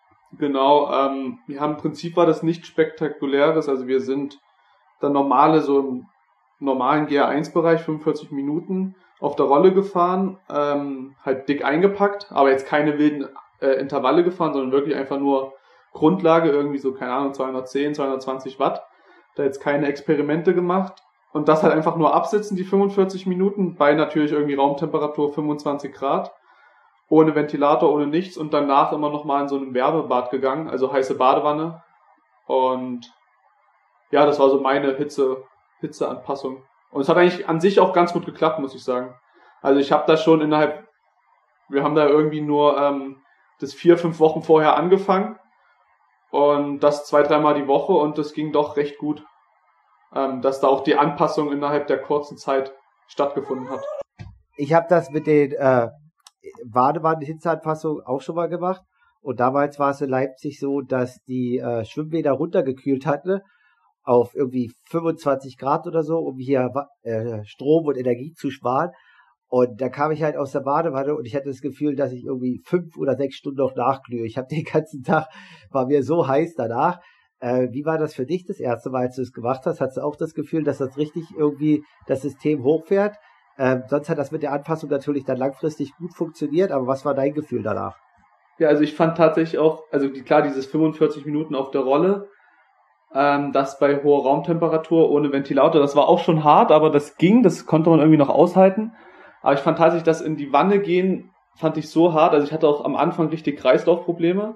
Genau, ähm, wir haben im Prinzip war das nichts Spektakuläres, also wir sind dann normale, so im normalen G R eins Bereich, fünfundvierzig Minuten auf der Rolle gefahren, ähm, halt dick eingepackt, aber jetzt keine wilden äh, Intervalle gefahren, sondern wirklich einfach nur Grundlage, irgendwie so, keine Ahnung, zweihundertzehn, zweihundertzwanzig Watt, da jetzt keine Experimente gemacht und das halt einfach nur absitzen, die fünfundvierzig Minuten, bei natürlich irgendwie Raumtemperatur fünfundzwanzig Grad, ohne Ventilator, ohne nichts und danach immer nochmal in so einem Wärmebad gegangen, also heiße Badewanne und ja, das war so meine Hitze, Hitzeanpassung. Und es hat eigentlich an sich auch ganz gut geklappt, muss ich sagen. Also ich habe da schon innerhalb, wir haben da irgendwie nur ähm, das vier, fünf Wochen vorher angefangen und das zwei, dreimal die Woche und das ging doch recht gut, ähm, dass da auch die Anpassung innerhalb der kurzen Zeit stattgefunden hat. Ich habe das mit den äh, Badewannen-Hitzeanpassungen auch schon mal gemacht und damals war es in Leipzig so, dass die äh, Schwimmbäder runtergekühlt hatten auf irgendwie fünfundzwanzig Grad oder so, um hier äh, Strom und Energie zu sparen. Und da kam ich halt aus der Badewanne und ich hatte das Gefühl, dass ich irgendwie fünf oder sechs Stunden noch nachglühe. Ich habe den ganzen Tag, war mir so heiß danach. Äh, wie war das für dich das erste Mal, als du es gemacht hast? Hattest du auch das Gefühl, dass das richtig irgendwie das System hochfährt? Äh, sonst hat das mit der Anpassung natürlich dann langfristig gut funktioniert, aber was war dein Gefühl danach? Ja, also ich fand tatsächlich auch, also die, klar, dieses fünfundvierzig Minuten auf der Rolle, Ähm, das bei hoher Raumtemperatur ohne Ventilator, das war auch schon hart, aber das ging, das konnte man irgendwie noch aushalten. Aber ich fand tatsächlich, das in die Wanne gehen, fand ich so hart, also ich hatte auch am Anfang richtig Kreislaufprobleme,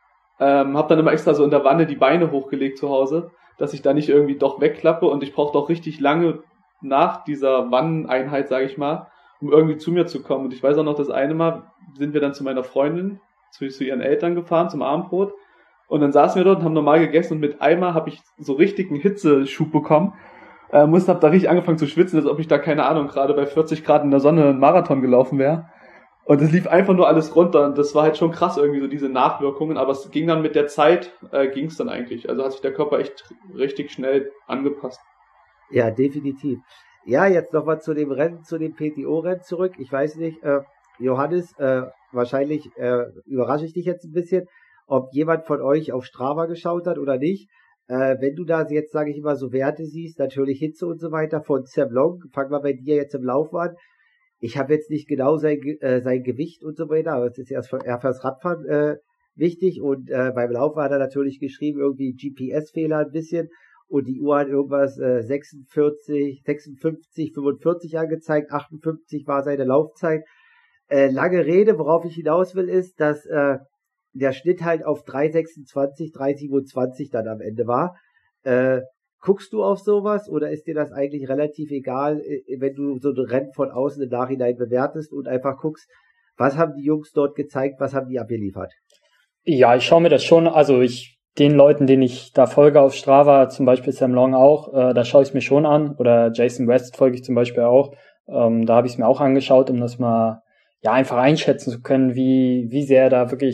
ähm, habe dann immer extra so in der Wanne die Beine hochgelegt zu Hause, dass ich da nicht irgendwie doch wegklappe und ich brauchte auch richtig lange nach dieser Wanneneinheit, sage ich mal, um irgendwie zu mir zu kommen. Und ich weiß auch noch, das eine Mal sind wir dann zu meiner Freundin, zu, zu ihren Eltern gefahren, zum Abendbrot. Und dann saßen wir dort und haben normal gegessen und mit einmal habe ich so richtig einen Hitzeschub bekommen. Äh, musste, hab da richtig angefangen zu schwitzen, als ob ich da, keine Ahnung, gerade bei vierzig Grad in der Sonne einen Marathon gelaufen wäre. Und es lief einfach nur alles runter und das war halt schon krass irgendwie, so diese Nachwirkungen. Aber es ging dann mit der Zeit, äh, ging es dann eigentlich. Also hat sich der Körper echt richtig schnell angepasst. Ja, definitiv. Ja, jetzt nochmal zu dem Rennen, zu dem P T O-Rennen zurück. Ich weiß nicht, äh, Johannes, äh, wahrscheinlich äh, überrasche ich dich jetzt ein bisschen, ob jemand von euch auf Strava geschaut hat oder nicht. Äh, wenn du da jetzt, sage ich immer, so Werte siehst, natürlich Hitze und so weiter von Sam Long, fangen wir bei dir jetzt im Lauf an. Ich habe jetzt nicht genau sein, äh, sein Gewicht und so weiter, aber es ist erst für, eher fürs Radfahren äh, wichtig und äh, beim Laufen hat er natürlich geschrieben, irgendwie G P S-Fehler ein bisschen und die Uhr hat irgendwas äh, sechsundvierzig, sechsundfünfzig, fünfundvierzig angezeigt, achtundfünfzig war seine Laufzeit. Äh, lange Rede, worauf ich hinaus will, ist, dass äh, der Schnitt halt auf drei sechsundzwanzig, drei siebenundzwanzig dann am Ende war. Äh, guckst du auf sowas oder ist dir das eigentlich relativ egal, wenn du so ein Rennen von außen im Nachhinein bewertest und einfach guckst, was haben die Jungs dort gezeigt, was haben die abgeliefert? Ja, ich schaue mir das schon, also ich, den Leuten, denen ich da folge auf Strava, zum Beispiel Sam Long auch, äh, da schaue ich es mir schon an oder Jason West folge ich zum Beispiel auch, ähm, da habe ich es mir auch angeschaut, um das mal, ja, einfach einschätzen zu können, wie, wie sehr da wirklich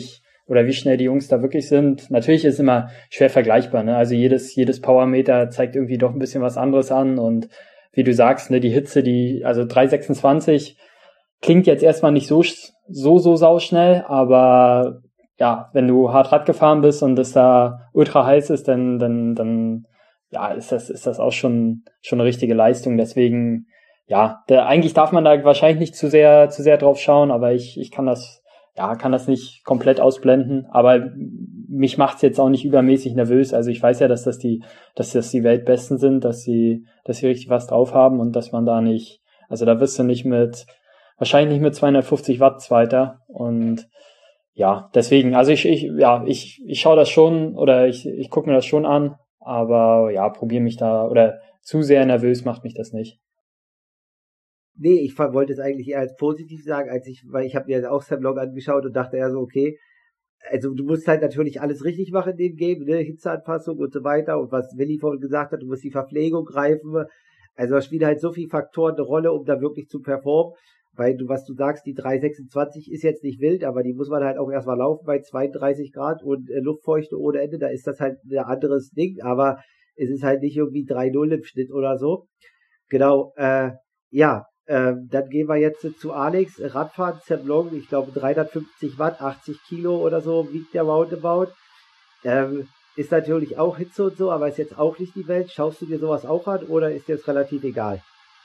oder wie schnell die Jungs da wirklich sind. Natürlich ist es immer schwer vergleichbar, ne? Also jedes, jedes Powermeter zeigt irgendwie doch ein bisschen was anderes an und wie du sagst, ne, die Hitze, die, also drei sechsundzwanzig klingt jetzt erstmal nicht so, so, so sauschnell, aber ja, wenn du hart Rad gefahren bist und es da ultra heiß ist, dann, dann, dann, ja, ist das, ist das auch schon, schon eine richtige Leistung. Deswegen, ja, der, eigentlich darf man da wahrscheinlich nicht zu sehr, zu sehr drauf schauen, aber ich, ich kann das, ja, kann das nicht komplett ausblenden, aber mich macht's jetzt auch nicht übermäßig nervös. Also ich weiß ja, dass das die, dass das die Weltbesten sind, dass sie, dass sie richtig was drauf haben und dass man da nicht, also da wirst du nicht mit, wahrscheinlich nicht mit zweihundertfünfzig Watt Zweiter und ja, deswegen, also ich, ich, ja, ich, ich schaue das schon oder ich, ich gucke mir das schon an, aber ja, probiere mich da oder zu sehr nervös macht mich das nicht. Nee, ich wollte es eigentlich eher als positiv sagen, als ich, weil ich habe mir auch Sam Long angeschaut und dachte eher so, okay, also du musst halt natürlich alles richtig machen in dem Game, ne, Hitzeanpassung und so weiter und was Willi vorhin gesagt hat, du musst die Verpflegung greifen, also da spielen halt so viele Faktoren eine Rolle, um da wirklich zu performen, weil du, was du sagst, die drei sechsundzwanzig ist jetzt nicht wild, aber die muss man halt auch erstmal laufen bei zweiunddreißig Grad und äh, Luftfeuchte ohne Ende, da ist das halt ein anderes Ding, aber es ist halt nicht irgendwie drei null im Schnitt oder so. Genau, äh, ja, Ähm, dann gehen wir jetzt zu Alex. Radfahren, Sam Long, ich glaube dreihundertfünfzig Watt, achtzig Kilo oder so wiegt der Roundabout. Ähm, ist natürlich auch Hitze und so, aber ist jetzt auch nicht die Welt. Schaust du dir sowas auch an oder ist dir das relativ egal?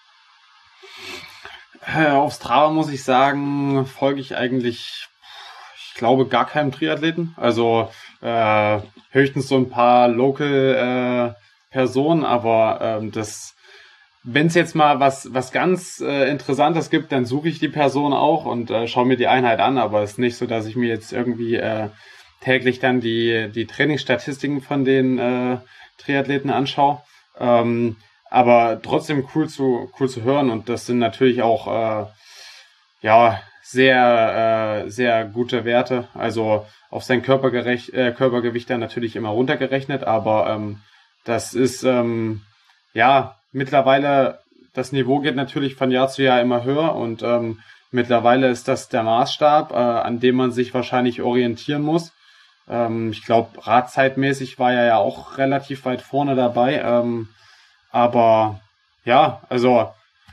Äh, auf Strava muss ich sagen, folge ich eigentlich, ich glaube, gar keinem Triathleten. Also äh, höchstens so ein paar Local äh, Personen, aber ähm, das wenn es jetzt mal was was ganz äh, Interessantes gibt, dann suche ich die Person auch und äh, schaue mir die Einheit an, aber es ist nicht so, dass ich mir jetzt irgendwie äh, täglich dann die die Trainingsstatistiken von den äh, Triathleten anschaue. Ähm, aber trotzdem cool zu cool zu hören und das sind natürlich auch äh, ja sehr äh, sehr gute Werte. Also auf sein Körpergerecht, äh, Körpergewicht dann natürlich immer runtergerechnet, aber ähm, das ist ähm, ja mittlerweile, das Niveau geht natürlich von Jahr zu Jahr immer höher und ähm, mittlerweile ist das der Maßstab, äh, an dem man sich wahrscheinlich orientieren muss. Ähm, ich glaube, radzeitmäßig war er ja auch relativ weit vorne dabei, ähm, aber ja, also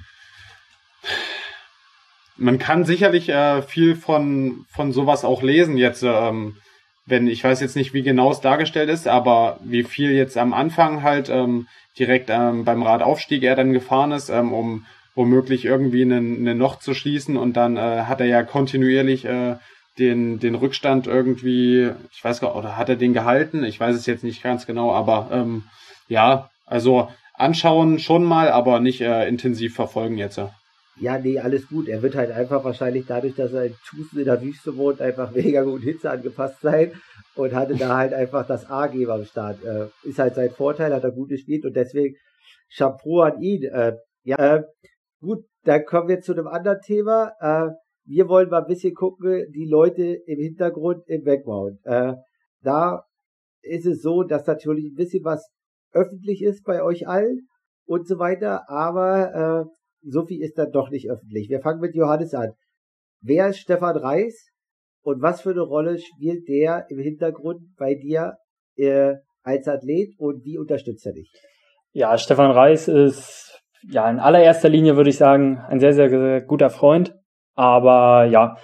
man kann sicherlich äh, viel von von sowas auch lesen jetzt, ähm, wenn ich weiß jetzt nicht, wie genau es dargestellt ist, aber wie viel jetzt am Anfang halt ähm, direkt ähm, beim Radaufstieg er dann gefahren ist, ähm, um womöglich irgendwie einen, einen Loch zu schließen und dann äh, hat er ja kontinuierlich äh, den den Rückstand irgendwie, ich weiß gar nicht, oder hat er den gehalten? Ich weiß es jetzt nicht ganz genau, aber ähm, ja, also anschauen schon mal, aber nicht äh, intensiv verfolgen jetzt. Ja. Ja, nee, alles gut. Er wird halt einfach wahrscheinlich dadurch, dass er in Tucson in der Wüste wohnt, einfach mega gut Hitze angepasst sein und hatte da halt einfach das A-Geber am Start. Äh, ist halt sein Vorteil, hat er gut gespielt und deswegen Chapeau an ihn. Äh, ja, äh, gut, dann kommen wir zu einem anderen Thema. Äh, wir wollen mal ein bisschen gucken, die Leute im Hintergrund im Background. Äh, da ist es so, dass natürlich ein bisschen was öffentlich ist bei euch allen und so weiter, aber äh, so viel ist dann doch nicht öffentlich. Wir fangen mit Johannes an. Wer ist Stefan Reis und was für eine Rolle spielt der im Hintergrund bei dir äh, als Athlet und wie unterstützt er dich? Ja, Stefan Reis ist ja in allererster Linie, würde ich sagen, ein sehr, sehr, sehr guter Freund. Aber ja,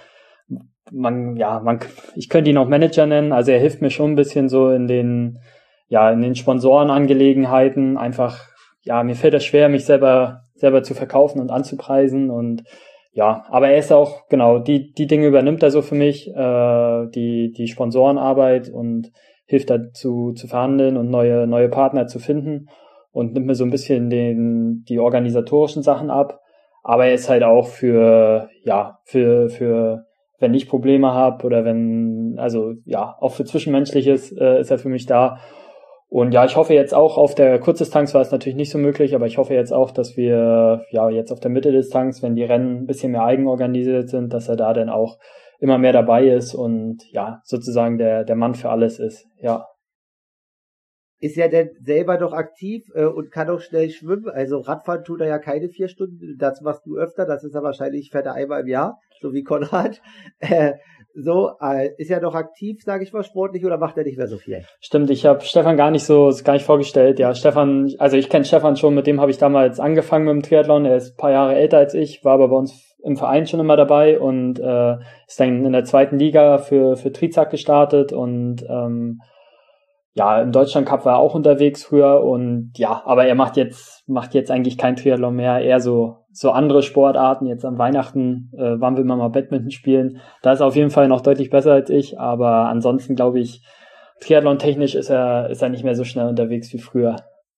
man, ja, man, ich könnte ihn auch Manager nennen. Also er hilft mir schon ein bisschen so in den, ja, in den Sponsorenangelegenheiten. Einfach, ja, mir fällt das schwer, mich selber selber zu verkaufen und anzupreisen und ja, aber er ist auch, genau, die die Dinge übernimmt er so für mich, äh, die die Sponsorenarbeit und hilft dazu zu verhandeln und neue neue Partner zu finden und nimmt mir so ein bisschen den die organisatorischen Sachen ab, aber er ist halt auch für, ja, für für wenn ich Probleme habe oder wenn, also ja, auch für Zwischenmenschliches äh, ist er für mich da. Und ja, ich hoffe jetzt auch auf der Kurzdistanz war es natürlich nicht so möglich, aber ich hoffe jetzt auch, dass wir ja jetzt auf der Mitteldistanz, wenn die Rennen ein bisschen mehr eigenorganisiert sind, dass er da dann auch immer mehr dabei ist und ja, sozusagen der der Mann für alles ist, ja. Ist er denn selber noch aktiv äh, und kann auch schnell schwimmen? Also Radfahren tut er ja keine vier Stunden, das machst du öfter, das ist ja wahrscheinlich fährt er einmal im Jahr. so wie Konrad. Äh, so, äh, ist er noch aktiv, sage ich mal, sportlich, oder macht er nicht mehr so viel? Stimmt, ich habe Stefan gar nicht so gar nicht vorgestellt. Ja, Stefan, also ich kenne Stefan schon, mit dem habe ich damals angefangen mit dem Triathlon. Er ist ein paar Jahre älter als ich, war aber bei uns im Verein schon immer dabei und äh, ist dann in der zweiten Liga für für Trizak gestartet und ähm, ja, im Deutschland Cup war er auch unterwegs früher und ja, aber er macht jetzt macht jetzt eigentlich kein Triathlon mehr, eher so so andere Sportarten. Jetzt am Weihnachten äh, waren wir immer mal Badminton spielen. Da ist er auf jeden Fall noch deutlich besser als ich, aber ansonsten glaube ich, Triathlon technisch ist er ist er nicht mehr so schnell unterwegs wie früher.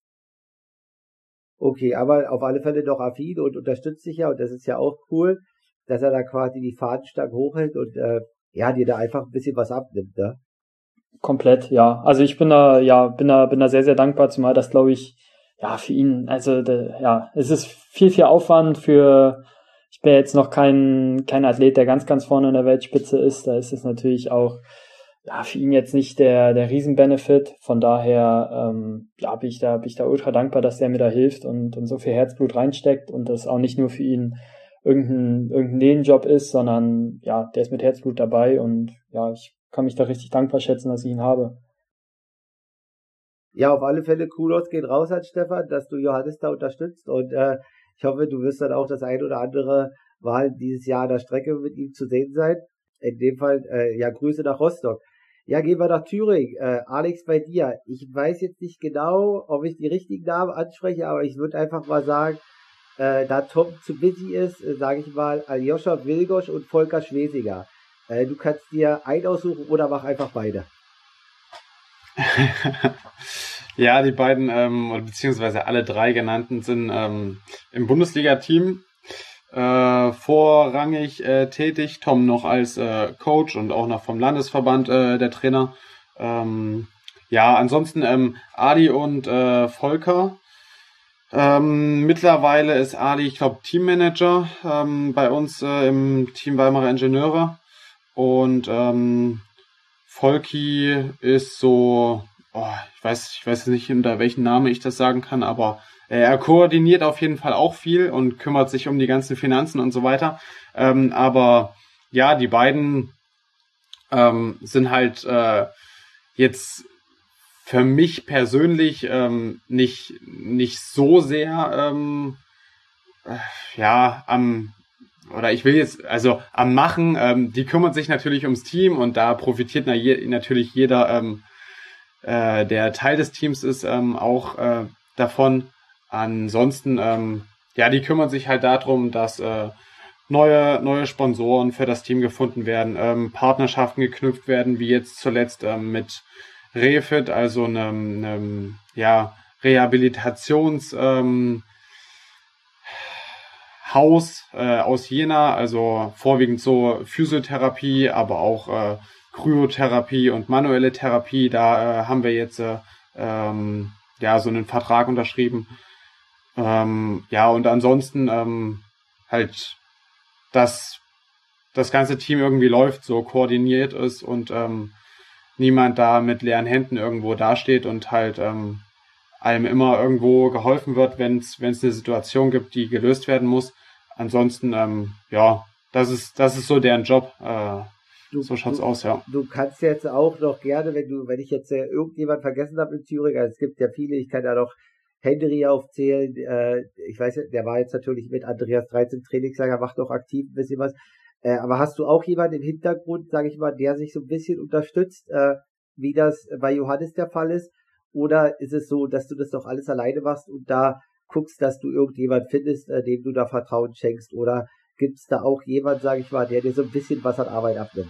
Okay, aber auf alle Fälle doch affin und unterstützt dich ja, und das ist ja auch cool, dass er da quasi die Fahnenstange hochhält und äh, ja, dir da einfach ein bisschen was abnimmt, ne? Komplett, ja. Also ich bin da, ja, bin da, bin da sehr, sehr dankbar, zumal das, glaube ich, ja, für ihn, also, de, ja, es ist viel, viel Aufwand für, ich bin jetzt noch kein, kein Athlet, der ganz, ganz vorne in der Weltspitze ist, da ist es natürlich auch, ja, für ihn jetzt nicht der, der Riesenbenefit, von daher, ähm, ja, bin ich da, bin ich da ultra dankbar, dass der mir da hilft und, und so viel Herzblut reinsteckt und das auch nicht nur für ihn irgendein, irgendein Nebenjob ist, sondern, ja, der ist mit Herzblut dabei und, ja, ich kann mich da richtig dankbar schätzen, dass ich ihn habe. Ja, auf alle Fälle Kudos geht raus an Stefan, dass du Johannes da unterstützt und äh, ich hoffe, du wirst dann auch das ein oder andere Mal dieses Jahr an der Strecke mit ihm zu sehen sein. In dem Fall, äh, ja, Grüße nach Rostock. Ja, gehen wir nach Thüringen. Äh, Alex, bei dir. Ich weiß jetzt nicht genau, ob ich die richtigen Namen anspreche, aber ich würde einfach mal sagen, äh, da Tom zu busy ist, äh, sage ich mal, Aljoscha Wilgosch und Volker Schwesiger. Äh, du kannst dir einen aussuchen oder mach einfach beide. Ja, die beiden, ähm, beziehungsweise alle drei genannten sind ähm, im Bundesliga-Team äh, vorrangig äh, tätig. Tom noch als äh, Coach und auch noch vom Landesverband äh, der Trainer. Ähm, ja, ansonsten ähm, Adi und äh, Volker. Ähm, mittlerweile ist Adi, ich glaube, Teammanager ähm, bei uns äh, im Team Weimarer Ingenieure. Und ähm, Volki ist so, oh, ich weiß, ich weiß nicht, unter welchen Namen ich das sagen kann, aber äh, er koordiniert auf jeden Fall auch viel und kümmert sich um die ganzen Finanzen und so weiter. Ähm, aber ja, die beiden ähm, sind halt äh, jetzt für mich persönlich ähm, nicht nicht so sehr ähm, äh, ja am oder ich will jetzt, also am Machen, ähm, die kümmern sich natürlich ums Team und da profitiert na je, natürlich jeder, ähm, äh, der Teil des Teams ist, ähm, auch äh, davon. Ansonsten, ähm, ja, die kümmern sich halt darum, dass äh, neue neue Sponsoren für das Team gefunden werden, ähm, Partnerschaften geknüpft werden, wie jetzt zuletzt ähm, mit Refit, also einem, einem ja, Rehabilitations- ähm, Haus äh, aus Jena, also vorwiegend so Physiotherapie, aber auch äh, Kryotherapie und manuelle Therapie. Da äh, haben wir jetzt äh, ähm, ja so einen Vertrag unterschrieben. Ähm, ja, und ansonsten ähm, halt, dass das ganze Team irgendwie läuft, so koordiniert ist und ähm, niemand da mit leeren Händen irgendwo dasteht und halt ähm, einem immer irgendwo geholfen wird, wenn es wenn es eine Situation gibt, die gelöst werden muss. Ansonsten, ähm, ja, das ist das ist so deren Job. Äh, du, so schaut's du, aus, ja. Du kannst jetzt auch noch gerne, wenn du, wenn ich jetzt äh, irgendjemand vergessen habe in Thüringen, also es gibt ja viele, ich kann da noch Henry aufzählen, äh, ich weiß, der war jetzt natürlich mit Andreas dreizehn Trainingslager, macht noch aktiv ein bisschen was. Äh, aber hast du auch jemanden im Hintergrund, sage ich mal, der sich so ein bisschen unterstützt, äh, wie das bei Johannes der Fall ist? Oder ist es so, dass du das doch alles alleine machst und da guckst, dass du irgendjemand findest, äh, dem du da Vertrauen schenkst? Oder gibt es da auch jemand, sage ich mal, der dir so ein bisschen was an Arbeit abnimmt?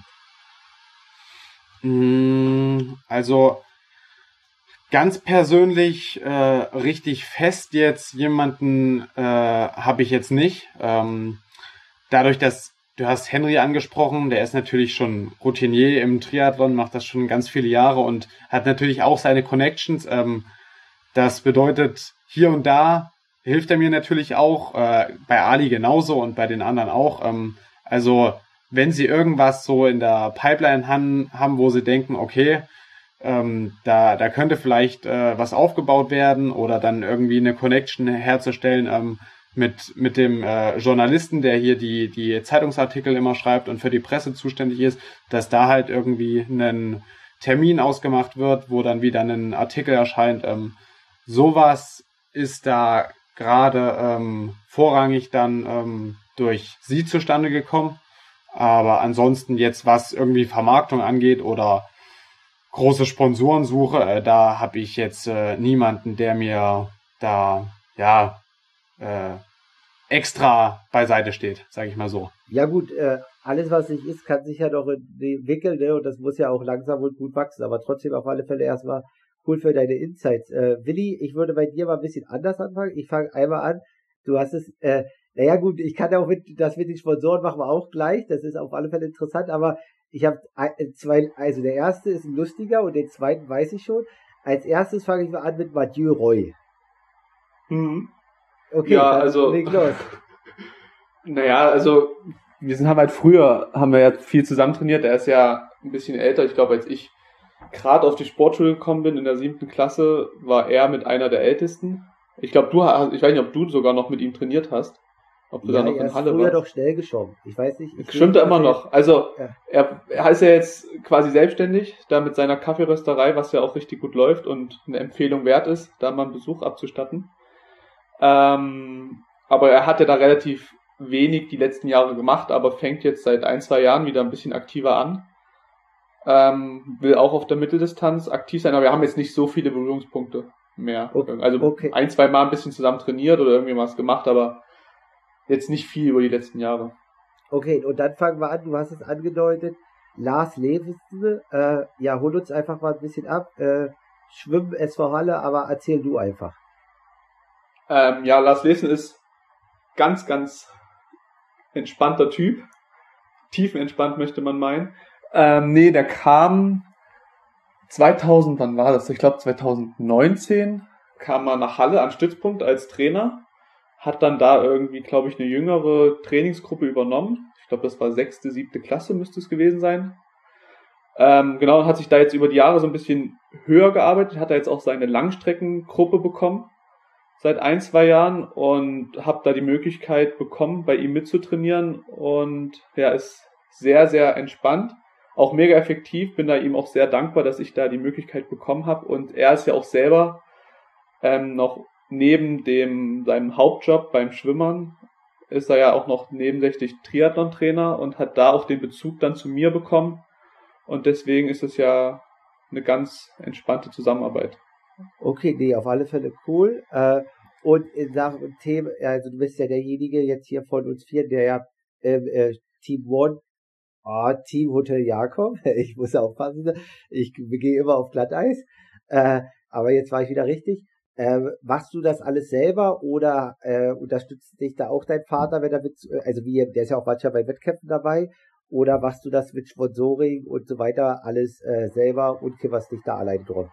Also ganz persönlich äh, richtig fest jetzt jemanden äh, habe ich jetzt nicht. Ähm, dadurch, dass du hast Henry angesprochen, der ist natürlich schon Routinier im Triathlon, macht das schon ganz viele Jahre und hat natürlich auch seine Connections. Ähm, das bedeutet, hier und da hilft er mir natürlich auch, äh, bei Ali genauso und bei den anderen auch. Ähm, also wenn sie irgendwas so in der Pipeline han, haben, wo sie denken, okay, ähm, da, da könnte vielleicht äh, was aufgebaut werden oder dann irgendwie eine Connection herzustellen, ähm, mit, mit dem äh, Journalisten, der hier die, die Zeitungsartikel immer schreibt und für die Presse zuständig ist, dass da halt irgendwie ein Termin ausgemacht wird, wo dann wieder ein Artikel erscheint. Ähm, sowas ist da gerade ähm, vorrangig dann ähm, durch sie zustande gekommen. Aber ansonsten jetzt, was irgendwie Vermarktung angeht oder große Sponsorensuche, äh, da habe ich jetzt äh, niemanden, der mir da ja äh, extra beiseite steht, sage ich mal so. Ja gut, äh, alles was nicht ist, kann sich ja doch entwickeln, ne? Und das muss ja auch langsam und gut wachsen, aber trotzdem auf alle Fälle erstmal cool für deine Insights. Äh, Willi, ich würde bei dir mal ein bisschen anders anfangen. Ich fange einmal an. Du hast es, äh, naja gut, ich kann ja auch mit, das mit den Sponsoren machen wir auch gleich. Das ist auf alle Fälle interessant, aber ich habe zwei, also der erste ist ein lustiger und den zweiten weiß ich schon. Als erstes fange ich mal an mit Mathieu Roy. Mhm. Okay, ja, dann also, leg los. Naja, also, wir sind haben halt früher, haben wir ja viel zusammen trainiert. Er ist ja ein bisschen älter. Ich glaube, als ich gerade auf die Sportschule gekommen bin, in der siebten Klasse, war er mit einer der Ältesten. Ich glaube, du hast, ich weiß nicht, ob du sogar noch mit ihm trainiert hast. Ob du Ja, da noch er in ist Halle früher warst. doch schnell geschoben. Ich weiß nicht. Ich Stimmt sehe, er immer dass noch. Also, Ja. er, er ist ja jetzt quasi selbstständig, da mit seiner Kaffeerösterei, was ja auch richtig gut läuft und eine Empfehlung wert ist, da mal einen Besuch abzustatten. Ähm, aber er hat ja da relativ wenig die letzten Jahre gemacht, aber fängt jetzt seit ein, zwei Jahren wieder ein bisschen aktiver an. Ähm, will auch auf der Mitteldistanz aktiv sein, aber wir haben jetzt nicht so viele Berührungspunkte mehr. Okay. Also Okay. ein, zwei Mal ein bisschen zusammen trainiert oder irgendwie was gemacht, aber jetzt nicht viel über die letzten Jahre. Okay, und dann fangen wir an, du hast es angedeutet, Lars Levensen, äh, ja, hol uns einfach mal ein bisschen ab, äh, Schwimmen, S V Halle, aber erzähl du einfach. Ähm, ja, Lars Lesen ist ganz, ganz entspannter Typ. Tiefenentspannt möchte man meinen. Ähm, nee, der kam zweitausend, wann war das? Ich glaube zwanzig neunzehn kam er nach Halle an Stützpunkt als Trainer. Hat dann da irgendwie, glaube ich, eine jüngere Trainingsgruppe übernommen. Ich glaube, das war sechste, siebte Klasse müsste es gewesen sein. Ähm, genau, und hat sich da jetzt über die Jahre so ein bisschen höher gearbeitet. Hat er jetzt auch seine Langstreckengruppe bekommen. Seit ein, zwei Jahren und habe da die Möglichkeit bekommen, bei ihm mitzutrainieren und ja, ist sehr, sehr entspannt, auch mega effektiv, bin da ihm auch sehr dankbar, dass ich da die Möglichkeit bekommen habe und er ist ja auch selber ähm, noch neben dem seinem Hauptjob beim Schwimmern, ist er ja auch noch nebensächlich Triathlon-Trainer und hat da auch den Bezug dann zu mir bekommen und deswegen ist es ja eine ganz entspannte Zusammenarbeit. Okay, nee, auf alle Fälle cool. Äh, und in Sachen Themen, also du bist ja derjenige jetzt hier von uns vier, der ja ähm, äh, Team One, ah, Team Hotel Jakob, ich muss aufpassen, ich gehe immer auf Glatteis, äh, aber jetzt war ich wieder richtig. Äh, machst du das alles selber oder äh, unterstützt dich da auch dein Vater, wenn er mit, also wie, der ist ja auch manchmal bei Wettkämpfen dabei, oder machst du das mit Sponsoring und so weiter alles äh, selber und kümmerst dich da alleine drum?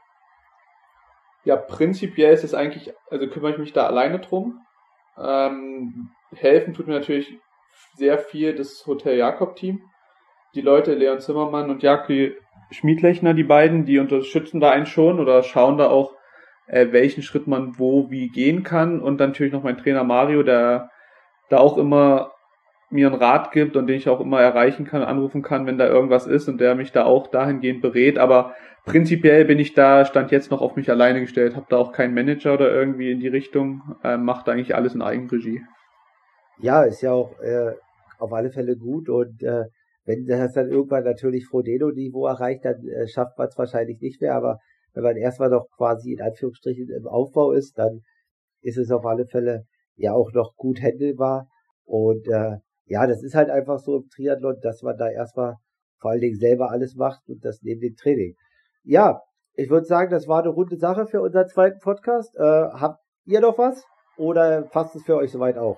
Ja, prinzipiell ist es eigentlich, also kümmere ich mich da alleine drum. Ähm, helfen tut mir natürlich sehr viel das Hotel Jakob-Team. Die Leute, Leon Zimmermann und Jaki Schmiedlechner, die beiden, die unterstützen da einen schon oder schauen da auch, äh, welchen Schritt man wo wie gehen kann. Und dann natürlich noch mein Trainer Mario, der da auch immer mir einen Rat gibt und den ich auch immer erreichen kann, anrufen kann, wenn da irgendwas ist und der mich da auch dahingehend berät. Aber prinzipiell bin ich da, stand jetzt noch auf mich alleine gestellt, habe da auch keinen Manager oder irgendwie in die Richtung, äh, macht eigentlich alles in Eigenregie. Ja, ist ja auch äh, auf alle Fälle gut und äh, wenn das dann irgendwann natürlich Frodeno-Niveau erreicht, dann äh, schafft man es wahrscheinlich nicht mehr, aber wenn man erstmal noch quasi in Anführungsstrichen im Aufbau ist, dann ist es auf alle Fälle ja auch noch gut handelbar und äh, ja, das ist halt einfach so im Triathlon, dass man da erstmal vor allen Dingen selber alles macht und das neben dem Training. Ja, ich würde sagen, das war eine runde Sache für unseren zweiten Podcast. Äh, habt ihr noch was? Oder passt es für euch soweit auch?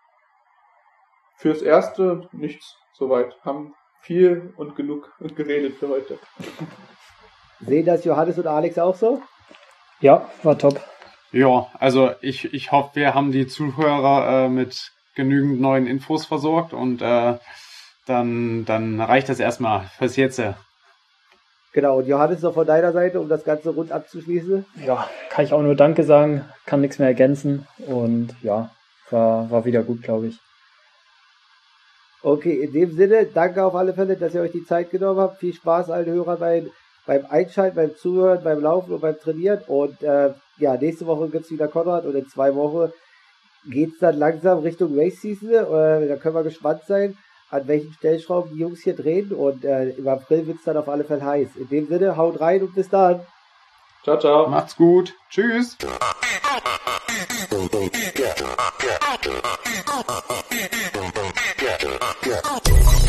Fürs Erste nichts soweit. Haben viel und genug geredet für heute. Sehen das Johannes und Alex auch so? Ja, war top. Ja, also ich, ich hoffe, wir haben die Zuhörer äh, mit genügend neuen Infos versorgt und äh, dann, dann reicht das erstmal fürs Jetzt. Genau, und Johannes noch von deiner Seite, um das Ganze rund abzuschließen? Ja, kann ich auch nur Danke sagen, kann nichts mehr ergänzen und ja, war, war wieder gut, glaube ich. Okay, in dem Sinne, danke auf alle Fälle, dass ihr euch die Zeit genommen habt. Viel Spaß allen Hörern beim, beim Einschalten, beim Zuhören, beim Laufen und beim Trainieren. Und äh, ja, nächste Woche gibt's wieder Konrad und in zwei Wochen geht's dann langsam Richtung Race Season. Äh, da können wir gespannt sein, an welchen Stellschrauben die Jungs hier drehen. Und äh, im April wird's dann auf alle Fälle heiß. In dem Sinne, haut rein und bis dann. Ciao, ciao. Macht's gut. Tschüss. Yeah.